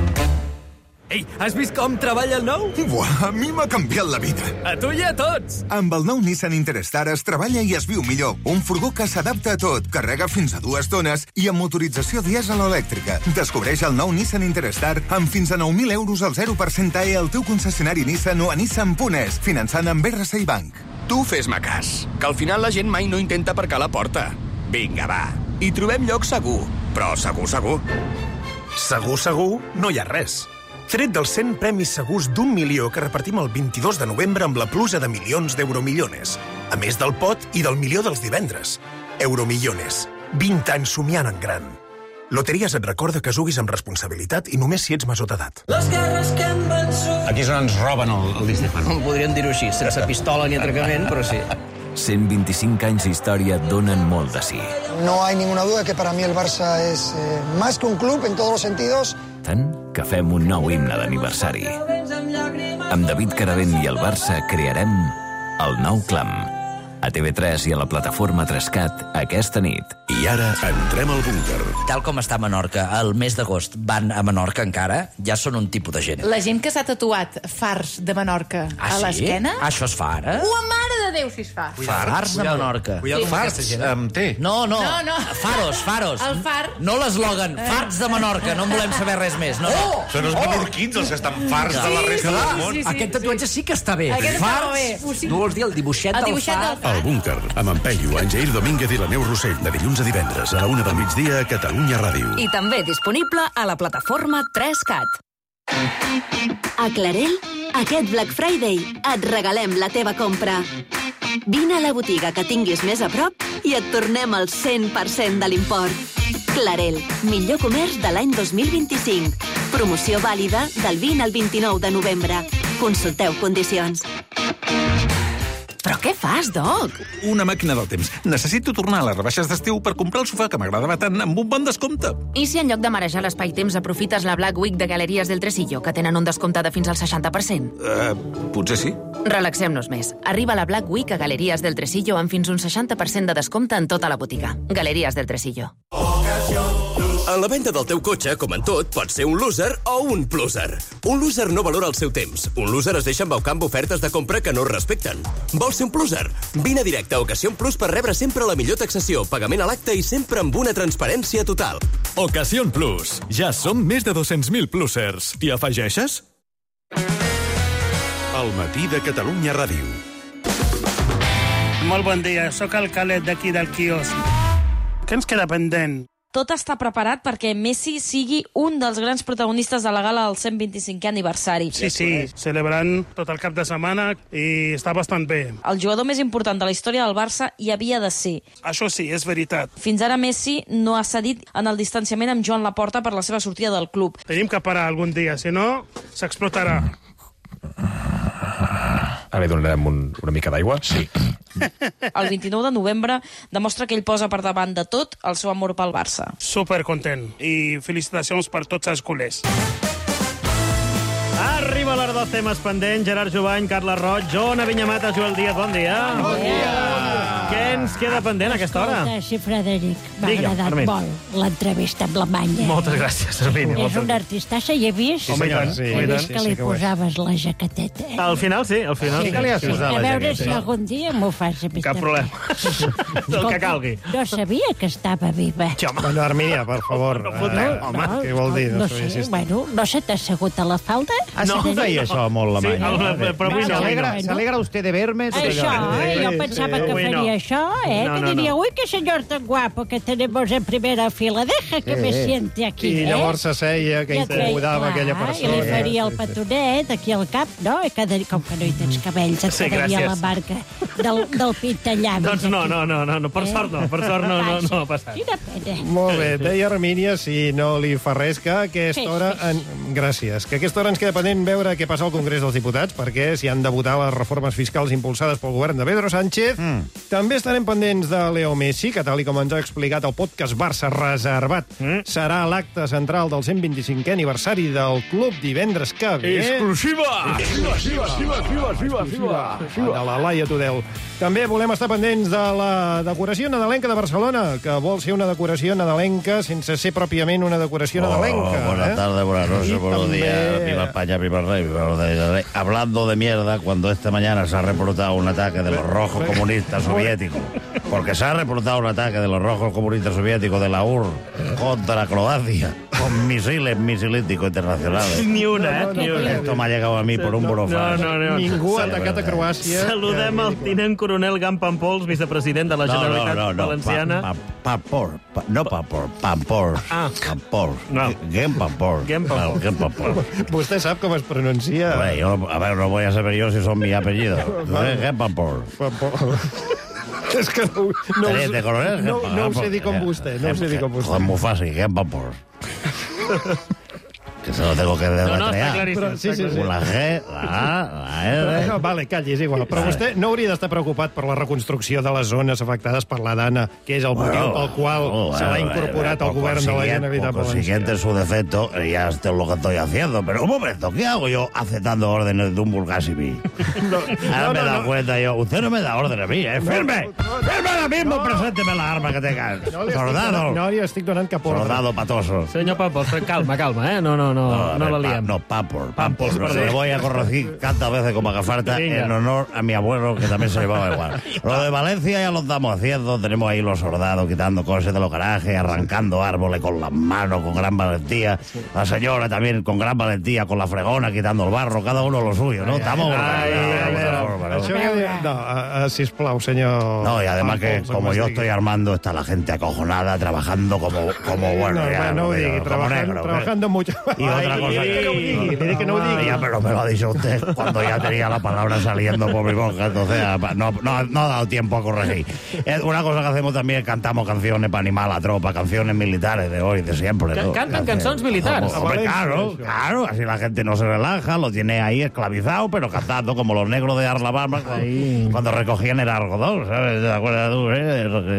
Ei, has vist com treballa el nou? Buah, a mi m'ha canviat la vida. A tu i a tots! Amb el nou Nissan Interstar es treballa i es viu millor. Un furgó que s'adapta a tot, carrega fins a 2 tones i amb motorització dièsel o elèctrica. Descobreix el nou Nissan Interstar amb fins a 9.000 euros al 0% TAE al teu concessionari Nissan o a Nissan.es, finançant amb RCI Bank. Tu fes-me cas, que al final la gent mai no intenta aparcar a la porta. Vinga, va, hi trobem lloc segur, però segur, segur. Segur, segur, no hi ha res. Tret dels 100 premis segurs d'1 milió que repartim el 22 de novembre amb la pluja de milions d'Euromillones. A més del pot i del milió dels divendres. Euromillones. 20 anys somiant en gran. Loteries et recorda que juguis amb responsabilitat i només si ets major d'edat. Les guerres que hem vençut. Aquí és on ens roben el Di Stéfano. Podríem dir-ho així, sense pistola ni atracament, però sí. 125 anys d'història donen molt de sí. No hay ninguna duda que para mí el Barça es más que un club en todos los sentidos. Tant que fem un nou himne d'aniversari. Amb David Caravent i el Barça crearem el nou clam. A TV3 i a la plataforma 3CAT aquesta nit. I ara entrem al búnquer. Tal com està Menorca, el mes d'agost van a Menorca encara, ja són un tipus de gent. La gent que s'ha tatuat fars de Menorca a l'esquena... Això es fa ara? Mare de Déu, si es fa. Fars de Menorca. Fars amb T. No. No. Faros. El far. No l'eslògan, farts de Menorca, no en volem saber res més. No. Són els menorquins els que estan farts de la resta del món. Aquest tatuatge sí que està bé. Farts. Tu vols dir el dibuixet del far? El búnquer, amb en Peyu, en Jair Domínguez i la Neus Rossell, de dilluns a divendres a la 1 del migdia a Catalunya Ràdio. I també disponible a la plataforma 3CAT. A Clarell, aquest Black Friday et regalem la teva compra. Vine a la botiga que tinguis més a prop i et tornem el 100% de l'import. Clarell, millor comerç de l'any 2025. Promoció vàlida del 20 al 29 de novembre. Consulteu condicions. Però què fas, Doc? Una màquina del temps. Necessito tornar a les rebaixes d'estiu per comprar el sofà que m'agradava tant amb un bon descompte. I si en lloc de marejar l'espai-temps aprofites la Black Week de Galeries del Tresillo, que tenen un descompte de fins al 60%? Potser sí. Relaxem-nos més. Arriba la Black Week a Galeries del Tresillo amb fins un 60% de descompte en tota la botiga. Galeries del Tresillo. En la venda del teu cotxe, com en tot, pots ser un loser o un pluser. Un loser no valora el seu temps. Un loser es deixa embaucar amb ofertes de compra que no es respecten. Vols ser un pluser? Vine a directe a Ocasión Plus per rebre sempre la millor taxació, pagament a l'acte i sempre amb una transparència total. Ocasión Plus. Ja som més de 200.000 plusers. T'hi afegeixes? El matí de Catalunya Ràdio. Molt bon dia, sóc el Calet d'aquí del quiosc. Què ens queda pendent? Tot està preparat perquè Messi sigui un dels grans protagonistes de la gala del 125è aniversari. Sí, celebrant tot el cap de setmana i està bastant bé. El jugador més important de la història del Barça hi havia de ser. Això sí, és veritat. Fins ara Messi no ha cedit en el distanciament amb Joan Laporta per la seva sortida del club. Tenim que parar algun dia, si no, s'explotarà. Ara hi donarem una mica d'aigua? Sí. El 29 de novembre demostra que ell posa per davant de tot el seu amor pel Barça. Supercontent. I felicitacions per tots els culers. Arriba l'hora dels temes pendents. Gerard Jovany, Carla Roig, Joana Vinyamata, Joel Díaz, bon dia. Bon dia. Què ens queda pendent a aquesta hora? Escolta, sí, Frederic, m'ha agradat molt l'entrevista amb l'Alemanya. Moltes gràcies, Hermínia. És un artistassa, i he vist, Home, he vist que li posaves la jaqueteta. Al final, sí, al final. Sí, que li has posat la jaqueta. A veure si algun dia m'ho fas a mi. Cap problema. El que calgui. No sabia que estava viva. Bueno, Hermínia, per favor. Home, què vol dir? No sé, bueno, no se t'ha assegut a la falda? No feia això molt l'Alemanya. Però avui ¿Se usted de verme? Això, jo pensava que faria això, que diria, uy, qué señor tan guapo que tenemos en primera fila, deja que me siente aquí, I llavors s'asseia, que incomodava aquella persona. I li faria el petonet aquí al cap, no? Com que no hi tens cabells, et quedaria la marca del pintallavi. Doncs no, per sort no ha passat. Quina pena. Molt bé, deia Hermínia, si no li fa res, que a aquesta hora... Gràcies. Que a aquesta hora ens queda pendent veure què passa al Congrés dels Diputats, perquè s'hi han de votar les reformes fiscals impulsades pel govern de Pedro Sánchez. També estarem pendents de Leo Messi, que tal com ens ha explicat el podcast Barça Reservat, serà l'acte central del 125è aniversari del club divendres que ve. Exclusiva! De la Laia Tudel. També volem estar pendents de la decoració nadalenca de Barcelona, que vol ser una decoració nadalenca sense ser pròpiament una decoració nadalenca. Buenas tardes, buenas noches, buenos días. Viva España, viva el rey, viva el rey. Hablando de mierda, cuando esta mañana se ha reportado un ataque de los rojos comunistas soviéticos, porque se ha reportado un ataque de los rojos comunistas soviéticos de la URSS contra Croacia, con misiles misilísticos internacionales. Ni una, Esto me ha llegado a mí por un burofax. Ningú ha atacat a Croàcia. Saludem el tinent coronel Pampors, vicepresident de la Generalitat Valenciana. Pampors. Vostè sap com es pronuncia? A ver, no voy a saber yo si son mi apellido. Pampors. És que no ho sé dir com vostè. Juan Mufasi, Pampors. Que se lo tengo que deletrear. No, està claríssim. Sí. La G, la A, la R... Vale, calli, és igual. Però vostè no hauria d'estar preocupat per la reconstrucció de les zones afectades per la Dana, que és el motiu pel qual se l'ha incorporat al govern de la Generalitat Valenciana. Por consiguiente, su defecto, ya es lo que estoy haciendo. Pero un momento, ¿qué hago yo aceptando órdenes de un vulgar civil? Ahora me he dado cuenta yo. Usted no me da órdenes a mí, ¿eh? ¡Firme! ¡Firme ahora mismo! Presénteme la arma que tengas. Soldado. No li estic donant cap ordre. Soldado patoso. Senyor Pampors, calma, eh? No la liem. Pampors. Le voy a corregir tantas veces como haga falta en honor a mi abuelo, que también se llevaba igual. Lo de Valencia ya lo estamos haciendo. Tenemos ahí los soldados quitando cosas de los garajes, arrancando árboles con las manos, con gran valentía. La señora también con gran valentía, con la fregona, quitando el barro. Cada uno lo suyo, ¿no? Estamos... sisplau, senyor... No, y además que como yo estoy armando, está la gente acojonada, trabajando como bueno. No ho digui, trabajando mucho. Y otra cosa que no diga. Ya, pero me lo ha dicho usted cuando ya tenía la palabra saliendo por mi boca, entonces no ha dado tiempo a corregir. Una cosa que hacemos también es cantamos canciones para animar a la tropa, canciones militares de hoy, de siempre. ¿Cantan canciones militares? Hombre, claro, así la gente no se relaja, lo tiene ahí esclavizado, pero cantando como los negros de Alabama cuando recogían el algodón, ¿sabes? ¿Te acuerdas tú?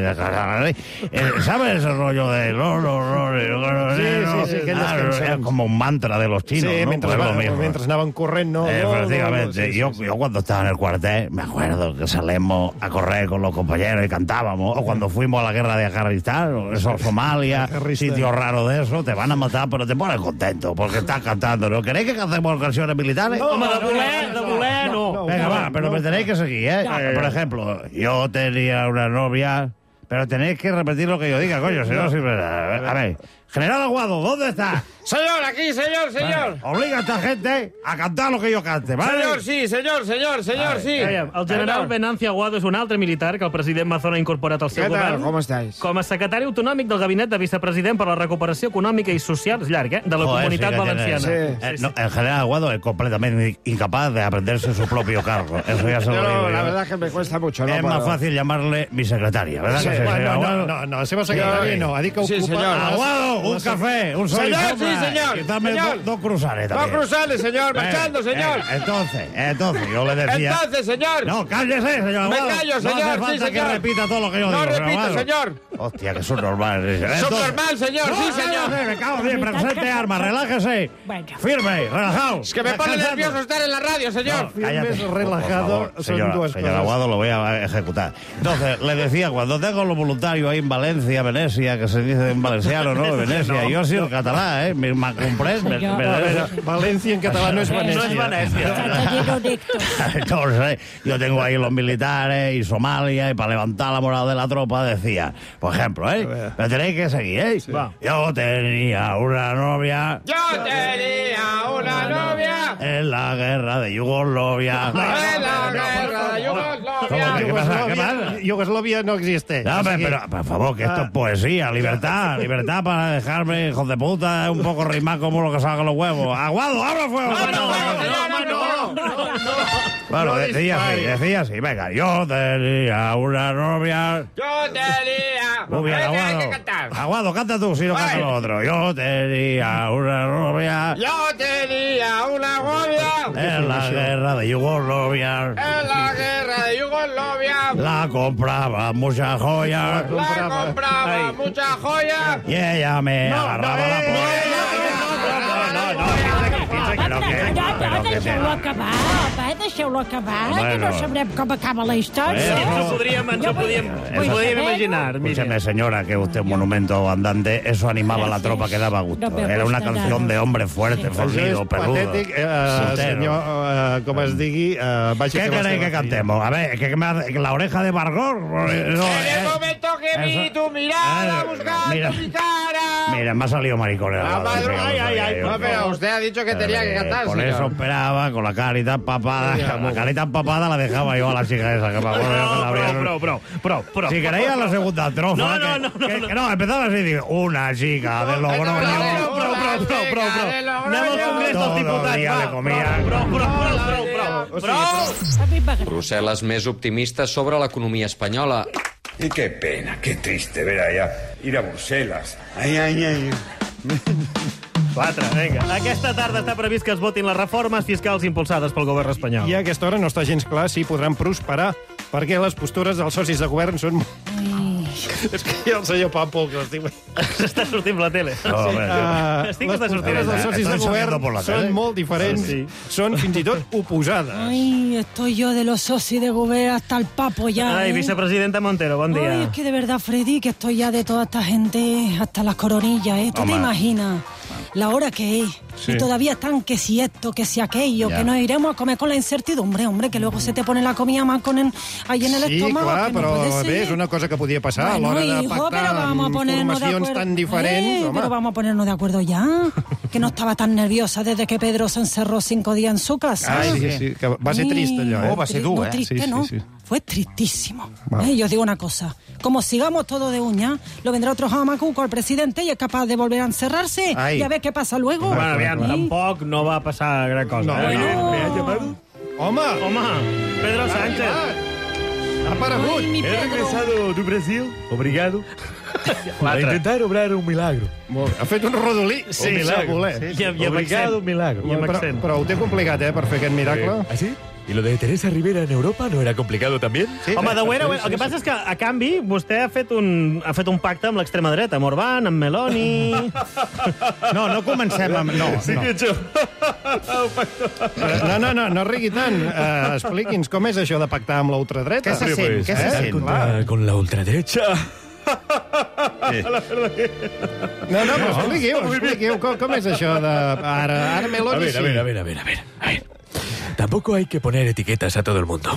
¿Sabes ese rollo de... Sí, como un mantra de los chinos, sí, ¿no? Mientras anaven corrent, ¿no? Efectivamente. Yo cuando estaba en el cuartel, me acuerdo que salíamos a correr con los compañeros y cantábamos. O cuando fuimos a la guerra de Afganistán, o eso, Somalia, sitios raros de eso, te van a matar, pero te pones contento porque estás cantando. ¿No queréis que hacemos canciones militares? No, de voler, no. Venga, va, pero me tenéis que seguir, ¿eh? Por ejemplo, yo tenía una novia... Pero tenéis que repetir lo que yo diga, coño, si no sirve nada. A ver, General Aguado, ¿dónde está? Señor, aquí, señor. Vale, obliga a esta gente a cantar lo que jo cante, ¿vale? Señor, sí. El general Venancio Aguado és un altre militar que el president Mazón ha incorporat al seu govern. ¿Cómo estáis? Com a secretari autonòmic del gabinet de vicepresident per la recuperació econòmica i social, és llarg, de la Comunitat Valenciana. No, el general Aguado es completamente incapaz de aprenderse su propio cargo. Eso ya se lo digo. La verdad es que me cuesta mucho. Es más fácil llamarle mi secretaria, ¿verdad? Sí, no, la seva secretària no. Ha dit que ocupa... Aguado, un café, un sol y sombra. Sí, señor. Y dame dos cruzales también. Dos cruzales, señor, marchando, señor. Entonces, yo le decía... Entonces, señor. No, cállese, señor. Me callo, señor. No hace falta que repita todo lo que yo digo. No repito, señor. Hostia, que subnormal. Subnormal, señor, sí, señor. Me cago bien, presente armas, relájese. Firme, relajado. Es que me pone nervioso estar en la radio, señor. Cállate, relajado, son dos cosas. Señor Aguado, lo voy a ejecutar. Entonces, le decía, cuando tengo los voluntarios ahí en Valencia, Venecia, que se dice en valenciano, ¿no? Venecia, yo soy el catalán, ¿eh? ¿Me comprens? Valencia en catalán no es Venecia. No es Venecia. Entonces, yo tengo ahí los militares y Somalia, y para levantar la moral de la tropa decía, por ejemplo, me tenéis que seguir, ¿eh? Sí. Yo tenía una novia en la guerra de Yugoslavia. ¿Qué pasa? Yugoslavia no existe. No, pero, por favor, que esto es poesía, libertad para dejarme, hijos de puta, un poco rimar como lo que salgan los huevos. ¡Aguado, abra fuego! Bueno, decía así, venga, yo tenía una novia... Muy bien, Aguado. Aguado, canta tú, si no canta lo otro. Yo tenía una novia... en la guerra de Yugoslavia. La compraba mucha joya. Y ella me agarraba la polla. Deixeu-lo acabar, que no sabrem com acaba la història. Ens ho podíem imaginar. Escúcheme, señora, que usted es un monumento andante. Eso animaba a la tropa que daba gusto. Era una canción de hombre fuerte, fornido, peludo. Patètic, senyor, com es digui... ¿Qué queréis que cantemos? A ver, que la oreja de Margot... En el momento que vi tu mirada buscando mi cara... Mira, me ha salido maricón. Pero usted ha dicho que tenía que cantar, por eso esperaba, con la carita empapada. La carita empapada la dejaba yo a la chica esa, que me acuerdo yo que la abría. Si queréis a la segunda trofa... No, empezaba así, digo, una chica de Logroño... Todo el día le comía... Brussel·les més optimistes sobre l'economia espanyola. Y qué pena, qué triste ver allá ir a Bruselas. Ay. 4, vinga. Aquesta tarda està previst que es votin les reformes fiscals impulsades pel govern espanyol. I a aquesta hora no està gens clar si podran prosperar, perquè les postures dels socis de govern són... És que hi ha el senyor Pampo, que l'estic... S'està sortint la tele. Les postures dels socis de govern són molt diferents, són fins i tot oposades. Ay, estoy yo de los socios de gobierno hasta el papo ya. Ay, vicepresidenta Montero, buen día. Ay, es que de verdad, Freddy, que estoy ya de toda esta gente hasta las coronillas, ¿eh? ¿Tú te imaginas la hora que es? Sí. Y todavía están que si esto, que si aquello, que nos iremos a comer con la incertidumbre, hombre, que luego se te pone la comida más con ahí en el estómago. Sí, clar, que no però bé, és una cosa que podia passar a l'hora de pactar informacions tan diferents. Pero vamos a ponernos de acuerdo ya, que no estaba tan nerviosa desde que Pedro se encerró 5 días en su casa. Ay, sí, que va ser triste allò, va ser dur, triste, no. Fue tristísimo. Yo os digo una cosa, como sigamos todo de uña, lo vendrá otro jamacuco al presidente y es capaz de volver a encerrarse y a ver qué pasa luego. Bueno, bien, tampoc no va passar gran cosa. Home, Pedro Sánchez. Ha aparegut. He regresado de Brasil, obrigado, a intentar obrar un milagro. Ha fet un rodolí. Sí, I amb obrigado, un milagro. Però ho té complicat, per fer aquest miracle. Ah, sí? ¿Y lo de Teresa Rivera en Europa no era complicado también? Sí, home, de Güera, el que passa és que, a canvi, vostè ha fet un pacte amb l'extrema dreta, amb Orbán, amb Meloni... No comencem amb... No. No rigui tant. Expliqui'ns com és això de pactar amb la ultradreta. Què se sent? Què se sent? Con la ultraderecha... No, expliquiu. Com és això de... Ara Meloni sí. A ver. Tampoco hay que poner etiquetas a todo el mundo. No,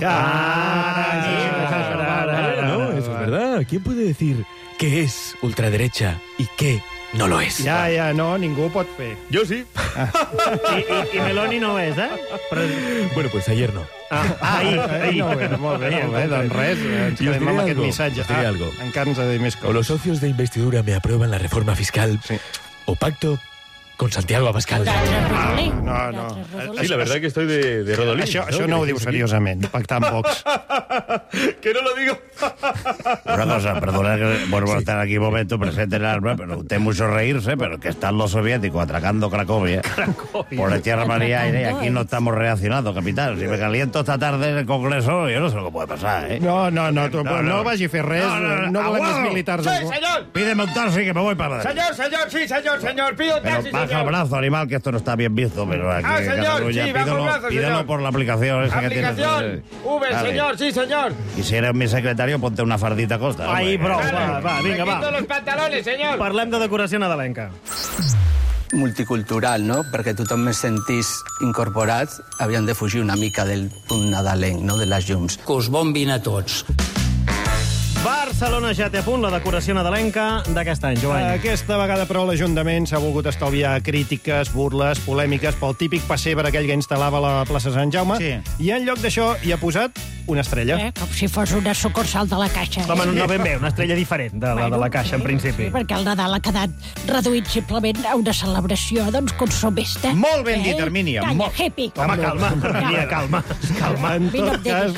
eso es verdad. ¿Quién puede decir qué es ultraderecha y qué no lo es? Ja, no, ningú ho pot fer. Yo sí. I Meloni no és, Bueno, pues ayer no. Ahir. Molt bé. Doncs res, ens quedem amb aquest missatge. Encara ens ha de dir més coses. O los socios de investidura me aprueban la reforma fiscal, o pacto con Santiago Abascal. No. Sí, la verdad que estoy de rodolín. Això no ho diu seriosament, pactar amb Vox. Que no lo digo. Una cosa, perdona que vuelvo a estar aquí un momento presente en el arma, pero usted mucho reírse, pero que están los soviéticos atracando Cracovia. Por la Tierra María y aquí no estamos reaccionando, capitán. Si me caliento esta tarde en el Congreso, yo no sé lo que puede pasar, No vagi a fer res, no volem més militars. Sí, señor. Pídeme un taxi que me voy para Madrid. Señor, pido un taxi, señor. Baja el brazo, animal, que esto no está bien visto, pero aquí en Cataluña pídelo por la aplicación esa que tienes. Señor, sí, señor. Y si eres mi secretario, ponte una fardita a costa. Ai, prou, va, vinga, va. Me quito los pantalones, señor. Parlem de decoració nadalenca. Multicultural, no? Perquè tothom es sentís incorporat, havien de fugir una mica del punt nadalenc, no? De les llums. Que us bombin a tots. Barcelona ja té a punt la decoració nadalenca d'aquest any, Joan. Aquesta vegada, però, l'Ajuntament s'ha volgut estalviar crítiques, burles, polèmiques pel típic pessebre aquell que instal·lava a la plaça Sant Jaume, i en lloc d'això hi ha posat una estrella. Com si fos una sucursal de la Caixa. Home, no ben bé, una estrella diferent de la de la Caixa, en principi. Sí, perquè el Nadal ha quedat reduït simplement a una celebració, doncs, consumista. Molt ben dit, Hermínia. Calla, hippie. Home, calma, Hermínia, calma. En tot cas...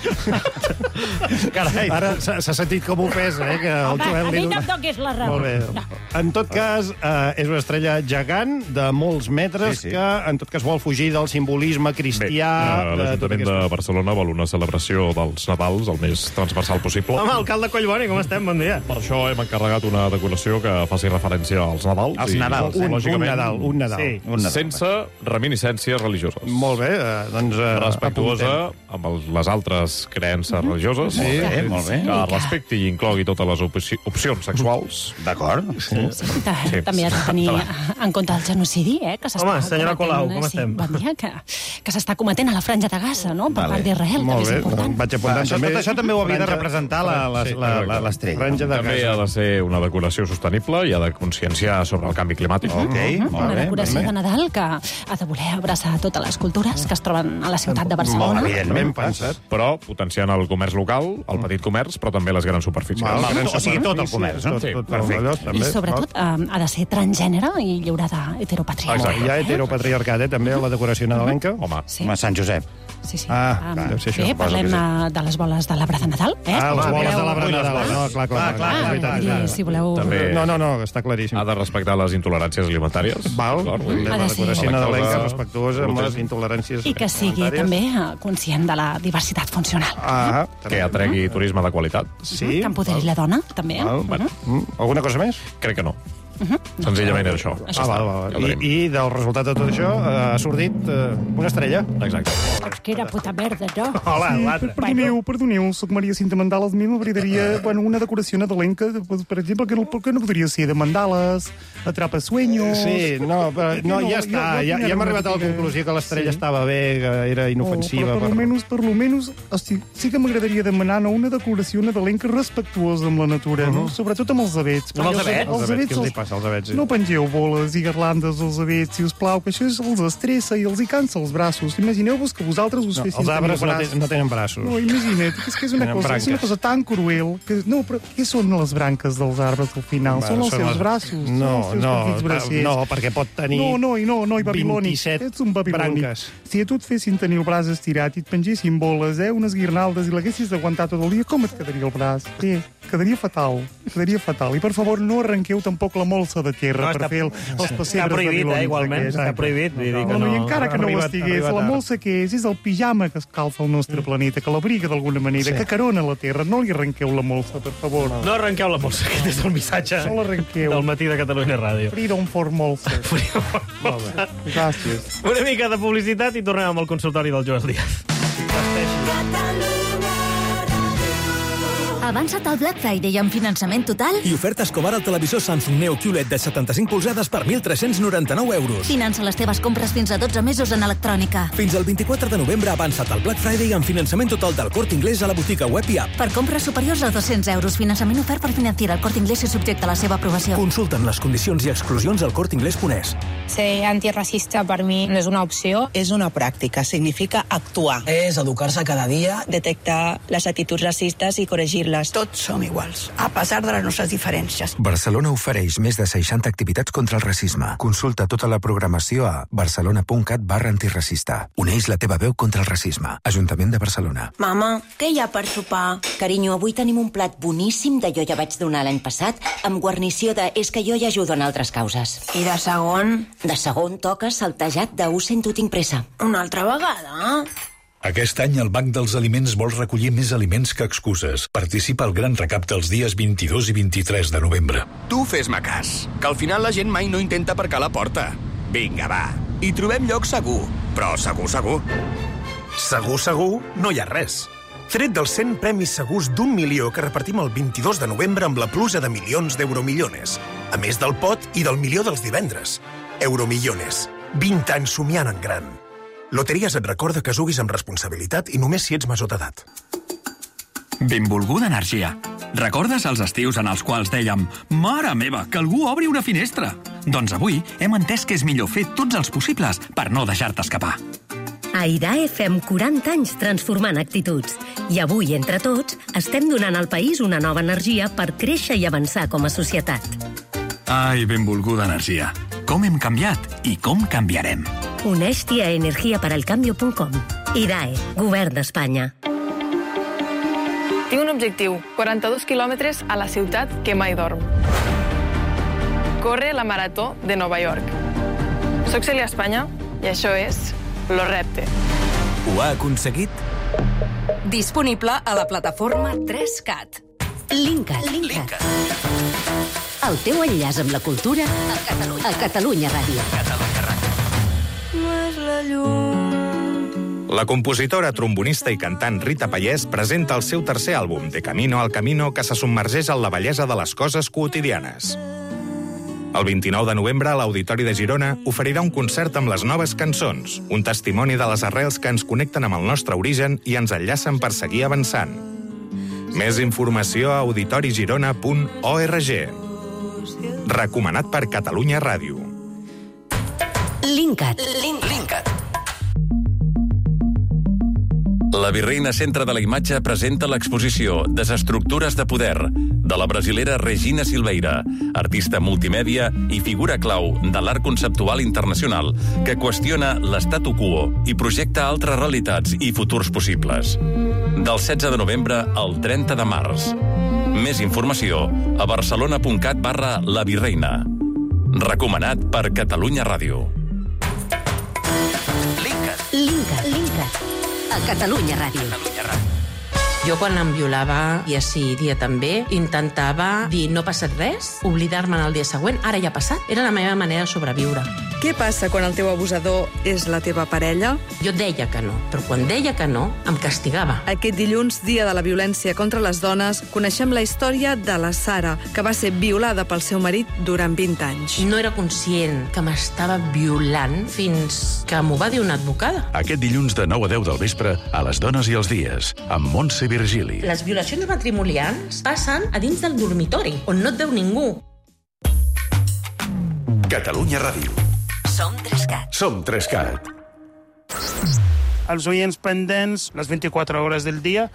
Carai, ara s'ha sentit com un pes, que el Joel li... A mi no em donis la raó. Molt bé. En tot cas, és una estrella gegant de molts metres que, en tot cas, vol fugir del simbolisme cristià... L'Ajuntament de Barcelona vol una celebració dels Nadals el més transversal possible. Home, alcalde Collboni, com estem? Bon dia. Per això hem encarregat una decoració que faci referència als Nadals. Els Nadals. Un Nadal. Sense reminiscències religioses. Molt bé, doncs... Respectuosa amb les altres creences religioses. Sí, molt bé. Que respecti i inclogui totes les opcions sexuals. D'acord. També has de tenir en compte el genocidi, que s'està... Home, senyora Colau, com estem? Bon dia, que s'està cometent a la Franja de Gaza, no?, per part d'Israel. Molt bé, vaig apuntant també... Tot això també ho havia de representar l'estrella. També ha de ser una decoració sostenible i ha de conscienciar sobre el canvi climàtic. Una decoració de Nadal que ha de voler abraçar totes les cultures que es troben a la ciutat de Barcelona. Molt evidentment pensat. Però potenciant el comerç local, el petit comerç, però també les grans superfícies. O sigui, tot el comerç, no? Perfecte. I sobretot ha de ser transgènere i lliure d'heteropatriarcat. Hi ha heteropatriarcat, també, a la decoració nadalenca? Home, Sant Josep. Sí. Deu ser això. Bé, parlem de les boles de l'arbre de Nadal, les boles de l'arbre de Nadal. No, clar. Si voleu... No, està claríssim. Ha de respectar les intoleràncies alimentàries. Val, la decoració nadalenca respectuosa amb les intoleràncies alimentàries. I que sigui també conscient de la diversitat funcional. Que atregui turisme de qualitat. Sí. Que empoderi la dona, també. Alguna cosa més? Crec que no. Senzillament era això. I del resultat de tot això ha sortit una estrella. Exacte. Quina puta merda, no? Hola, Perdoneu, soc Maria Cinta Mandales. A mi m'agradaria una decoració nadalenca, per exemple, que no podria ser de mandales, atrapa sueños... Sí, ja està. Ja hem arribat a la conclusió que l'estrella estava bé, que era inofensiva. Per lo menos, hosti, sí que m'agradaria demanar una decoració nadalenca respectuosa amb la natura, no? Sobretot amb els avets. Amb els avets? Els avets, què els passa als avets? No pengeu boles i garlandes als avets, si us plau, que això els estressa i els hi cansa els braços. Imagineu-vos que vosaltres us fessin els arbres no tenen braços. No, imagina't, és que és una cosa tan cruel. No, però què són les branques dels arbres al final? Són els seus braços. No, perquè pot tenir 27 ets un babiloni. branques. Si a tu et fessin tenir el braç estirat i et pengessin boles, unes guirnaldes, i l'haguessis d'aguantar tot el dia, com et quedaria el braç? Quedaria fatal. I, per favor, no arrenqueu tampoc la molsa de terra per fer els pessebres està prohibit, de Babilònia. Igualment, està prohibit. Vull dir que no. I encara que no ho estigués, la molsa que és el pijama que escalfa el nostre planeta, que l'abriga d'alguna manera, que carona la terra. No li arrenqueu la molsa, per favor. No arrenqueu la molsa, aquest és el missatge del matí de Catalunya Ràdio. Freedom for molsa. Gràcies. Una mica de publicitat i tornem amb el consultori del Joel Díaz. Avança't al Black Friday amb finançament total i ofertes com ara el televisor Samsung Neo QLED de 75 polzades per 1.399 euros. Finança les teves compres fins a 12 mesos en electrònica. Fins al 24 de novembre avança't al Black Friday amb finançament total del Corte Inglés a la botiga web i app. Per compres superiors a 200 euros, finançament ofert per Financiera. El Corte Inglés és subjecte a la seva aprovació. Consulta'n les condicions i exclusions al corteinglés.es. Ser antirracista per mi no és una opció, és una pràctica. Significa actuar. És educar-se cada dia. Detectar les actituds racistes i corregir-les. Tots som iguals, a pesar de les nostres diferències. Barcelona ofereix més de 60 activitats contra el racisme. Consulta tota la programació a barcelona.cat/antiracista. Uneix la teva veu contra el racisme. Ajuntament de Barcelona. Mama, què hi ha per sopar? Carinyo, avui tenim un plat boníssim de jo ja vaig donar l'any passat, amb guarnició de és que jo ja ajudo en altres causes. I de segon? De segon toca saltejat de ho sento, tinc pressa. Una altra vegada? Aquest any el Banc dels Aliments vol recollir més aliments que excuses. Participa al gran recapte els dies 22 i 23 de novembre. Tu fes-me cas, que al final la gent mai no intenta aparcar a la porta. Vinga, va, hi trobem lloc segur, però segur. Segur, no hi ha res. Tret dels 100 premis segurs d'1 milió que repartim el 22 de novembre amb la pluja de milions d'Euromillones. A més del pot i del milió dels divendres. Euromillones. 20 anys somiant en gran. Loteries et recorda que juguis amb responsabilitat i només si ets major d'edat. Benvolguda energia. Recordes els estius en els quals dèiem «Mare meva, que algú obri una finestra»? Doncs avui hem entès que és millor fer tots els possibles per no deixar-te escapar. A IDAE fem 40 anys transformant actituds. I avui, entre tots, estem donant al país una nova energia per créixer i avançar com a societat. Ai, benvolguda energia. Com hem canviat i com canviarem. Uneix-t'hi a energiaparalcambio.com. IDAE, Govern d'Espanya. Tinc un objectiu, 42 quilòmetres a la ciutat que mai dorm. Corre la Marató de Nova York. Soc Cèlia Espanya i això és Lo Repte. Ho ha aconseguit? Disponible a la plataforma 3CAT. Linkat. El teu enllaç amb la cultura a Catalunya Ràdio. La compositora, trombonista i cantant Rita Pallès presenta el seu tercer àlbum, De Camino al Camino, que se submergeix en la bellesa de les coses quotidianes. El 29 de novembre, l'Auditori de Girona oferirà un concert amb les noves cançons, un testimoni de les arrels que ens connecten amb el nostre origen i ens enllacen per seguir avançant. Més informació a auditorigirona.org. Recomanat per Catalunya Ràdio. Linkat. La Virreina Centre de la Imatge presenta l'exposició Desestructures de Poder, de la brasilera Regina Silveira, artista multimèdia i figura clau de l'art conceptual internacional que qüestiona l'statu quo i projecta altres realitats i futurs possibles. Del 16 de novembre al 30 de març. Més informació a barcelona.cat/La Virreina. Recomanat per Catalunya Ràdio. Linkat. A Catalunya Ràdio. Jo quan em violava, dia sí, dia també, intentava dir no ha passat res, oblidar-me'n el dia següent, ara ja ha passat. Era la meva manera de sobreviure. Què passa quan el teu abusador és la teva parella? Jo deia que no, però quan deia que no, em castigava. Aquest dilluns, dia de la violència contra les dones, coneixem la història de la Sara, que va ser violada pel seu marit durant 20 anys. No era conscient que m'estava violant fins que m'ho va dir una advocada. Aquest dilluns de 9 a 10 del vespre, a Les Dones i els Dies, amb Montse Virgili. Les violacions matrimonials passen a dins del dormitori, on no et veu ningú. Catalunya Ràdio. Som 3CAT. Som 3CAT. Els oients pendents, les 24 hores del dia.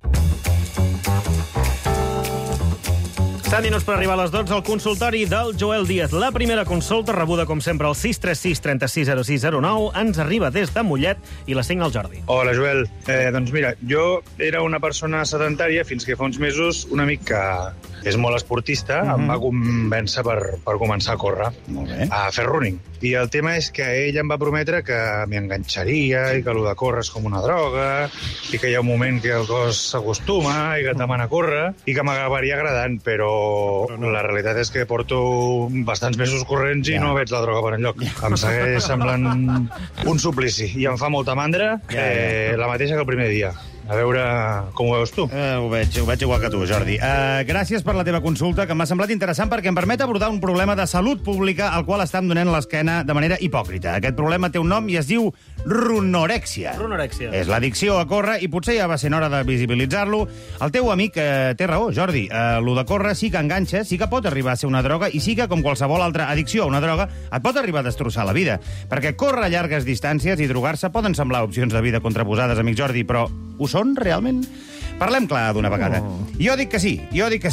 7 minuts per arribar a les 12 al consultori del Joel Díaz. La primera consulta, rebuda com sempre al 636 36 06 09, ens arriba des de Mollet i la signa el Jordi. Hola, Joel. Doncs mira, jo era una persona sedentària fins que fa uns mesos un amic que és molt esportista, em va convèncer per començar a córrer, a fer running. I el tema és que ell em va prometre que m'hi enganxaria i que el de córrer és com una droga i que hi ha un moment que el cos s'acostuma i que et demana córrer i que m'acabaria agradant, però la realitat és que porto bastants mesos corrents i no veig la droga per enlloc. Em segueix semblant un suplici i em fa molta mandra, la mateixa que el primer dia. A veure com ho veus tu. Ho veig igual que tu, Jordi. Gràcies per la teva consulta, que m'ha semblat interessant perquè em permet abordar un problema de salut pública al qual estem donant l'esquena de manera hipòcrita. Aquest problema té un nom i es diu runorèxia. Runorèxia. És l'addicció a córrer i potser ja va ser hora de visibilitzar-lo. El teu amic té raó, Jordi. Lo de córrer sí que enganxa, sí que pot arribar a ser una droga i sí que, com qualsevol altra addicció a una droga, et pot arribar a destrossar la vida. Perquè córrer a llargues distàncies i drogar-se poden semblar opcions de vida contraposades, amic Jordi, però ho són realment? Parlem clar d'una vegada. Jo dic que sí,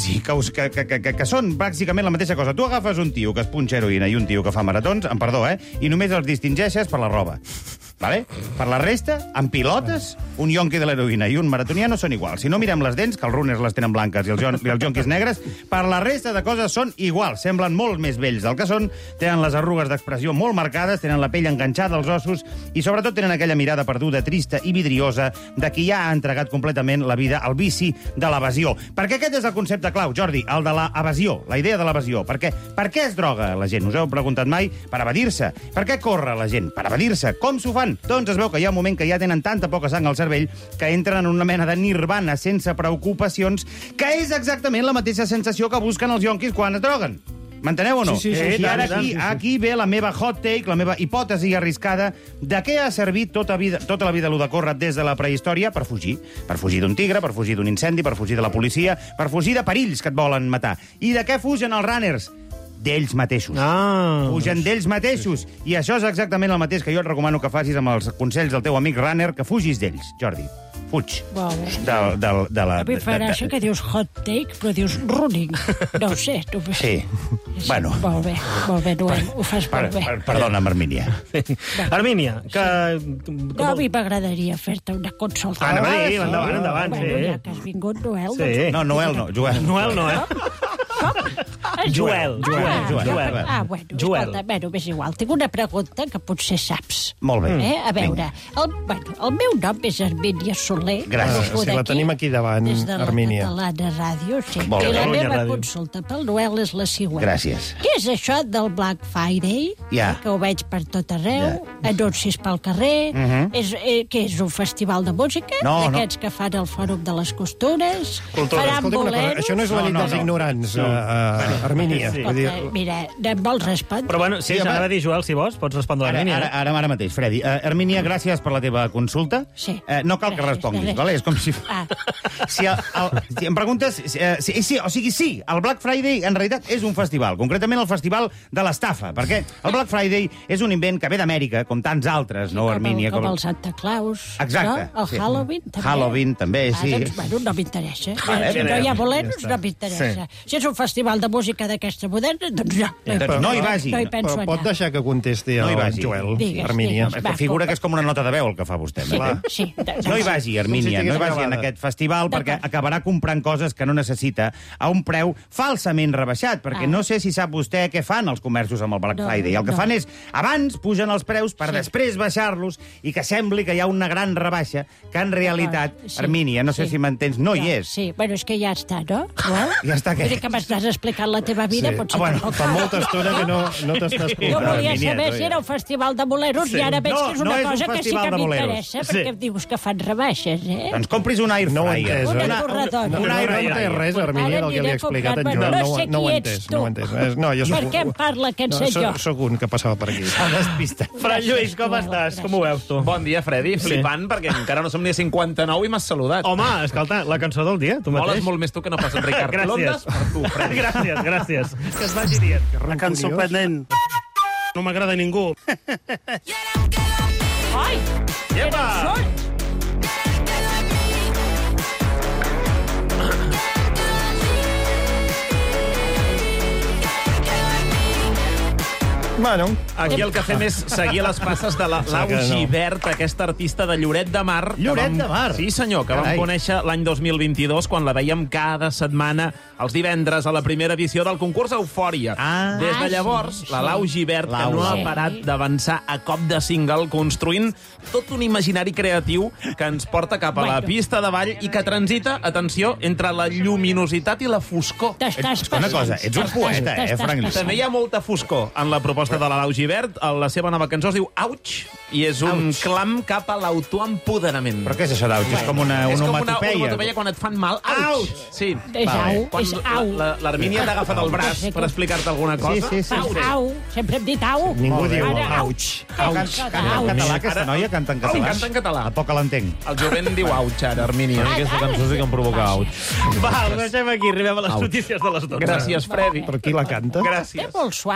que són bàsicament la mateixa cosa. Tu agafes un tio que es punxa heroïna i un tio que fa maratons, amb perdó, i només els distingeixes per la roba. Vale? Per la resta, amb pilotes, un yonqui de l'heroïna i un maratonià no són iguals. Si no mirem les dents, que els runners les tenen blanques i els yonquis negres, per la resta de coses són iguals. Semblen molt més vells del que són, tenen les arrugues d'expressió molt marcades, tenen la pell enganxada als ossos i sobretot tenen aquella mirada perduda, trista i vidriosa de qui ja ha entregat completament la vida al vici de l'evasió. Perquè aquest és el concepte clau, Jordi, el de l'evasió, la idea de l'evasió. Per què es droga la gent? Us heu preguntat mai? Per evadir-se. Per què corre la gent? Per evadir-se. Com s'ho fan? Doncs es veu que hi ha un moment que ja tenen tanta poca sang al cervell que entren en una mena de nirvana sense preocupacions, que és exactament la mateixa sensació que busquen els yonquis quan es droguen. M'enteneu o no? Sí. I ara aquí ve la meva hot take, la meva hipòtesi arriscada de què ha servit tota la vida lo de córrer des de la prehistòria per fugir. Per fugir d'un tigre, per fugir d'un incendi, per fugir de la policia, per fugir de perills que et volen matar. I de què fugen els runners? D'ells mateixos. Fugen d'ells mateixos. I això és exactament el mateix que jo et recomano que facis amb els consells del teu amic runner, que fugis d'ells, Jordi. Fuig. A mi fa gràcia que dius hot take, però dius running. No ho sé. Sí. Bueno. Molt bé, Noel, ho fas molt bé. Perdona'm, Armínia. Armínia, que... No, a mi m'agradaria fer-te una consulta. Endavant. Ja que has vingut, Noel. No, Noel no, Joel. Noel no, Joel. Escolta, és igual. Tinc una pregunta que potser saps. Molt bé. A veure, el meu nom és Armínia Soler. Gràcies. La tenim aquí davant, Armínia. Des de la Catalana Ràdio, sí. I la meva consulta pel Noel és la següent. Gràcies. Què és això del Black Friday? Que ho veig per tot arreu, anuncis pel carrer. Què és, un festival de música? D'aquests que fan el Fòrum de les Costures? Faran boleros? Això no és la nit dels ignorants, Armínia. Mira, em vols respondre? Però bueno, si s'agrada dir Joel, si vols, pots respondre a l'Armínia. Ara mateix, Fredi. Armínia, gràcies per la teva consulta. Sí. No cal que responguis, vale? És com si... Si em preguntes... Sí, el Black Friday en realitat és un festival, concretament el festival de l'estafa, perquè el Black Friday és un invent que ve d'Amèrica, com tants altres, no, Armínia? Com el Santa Claus. Exacte. El Halloween, també. Halloween, també, sí. Doncs, bueno, no m'interessa. Si no hi ha boleros, no m'interessa. Si és un festival de música d'aquesta moderna, doncs no. No hi vagi. No hi penso anar. Pot deixar que contesti el Joel, Armínia? Figura que és com una nota de veu el que fa vostè. Sí. No hi vagi, Armínia, no hi vagi en aquest festival perquè acabarà comprant coses que no necessita a un preu falsament rebaixat, perquè no sé si sap vostè què fan els comerços amb el Black Friday. El que fan és, abans pugen els preus per després baixar-los i que sembli que hi ha una gran rebaixa, que en realitat, Armínia, no sé si m'entens, no hi és. Sí, bueno, és que ja està, no? Ja està, què? Que m'estàs explicant la teva vida, potser tampoc. Fa molta estona que no t'està escoltant. Jo volia saber si era un festival de boleros i ara veig que és una cosa que sí que m'interessa, perquè em dius que fan rebaixes, Doncs compris un air fryer. Una torradora. No entès res, Armínia, del que li ha explicat en Joel. No ho he entès. Per què em parla aquest senyor? Soc un que passava per aquí. S'ha despistat. Fra Lluís, com estàs? Com ho veus, tu? Bon dia, Fredi. Flipant, perquè encara no som ni a 59 i m'has saludat. Home, escolta, la cançó del dia, tu mateix. Moles molt més tu que no pas en Ricard. L'ondes per tu, Fredi. Gràcies. Que es vagi dient. La cançó pendent. No m'agrada ningú. Ai! Epa! Bueno. Aquí el que fem és seguir les passes de la Lau Gibert, aquesta artista de Lloret de Mar. Lloret de Mar? Sí, senyor, que vam conèixer l'any 2022, quan la veiem cada setmana els divendres a la primera edició del concurs Eufòria. Des de llavors, la Lau Gibert, que no ha parat d'avançar a cop de single, construint tot un imaginari creatiu que ens porta cap a la pista de ball i que transita, atenció, entre la lluminositat i la foscor. Una cosa, ets un poeta, Franklin? També hi ha molta foscor en la proposta de la Lau Gibert. La seva nova cançó es diu Ouch, i és un clam cap a l'autoempoderament. Però què és això d'Ouch? És com una onomatopeia. És com una onomatopeia quan et fan mal. Ouch! Sí. És au, és au. L'Armínia t'ha agafat el braç per explicar-te alguna cosa. Sí. Au, sempre hem dit au. Ningú diu ouch. Canta en català, aquesta noia? Canta en català? Sí, canta en català. A poc que l'entenc. El jovent diu ouch, ara, Armínia. Aquesta cançó sí que em provoca ouch. Va, ho deixem aquí. Arribem a les notícies de les 12. Gràcies, Freddy. Per qui la canta? Gràcies. És molt suau.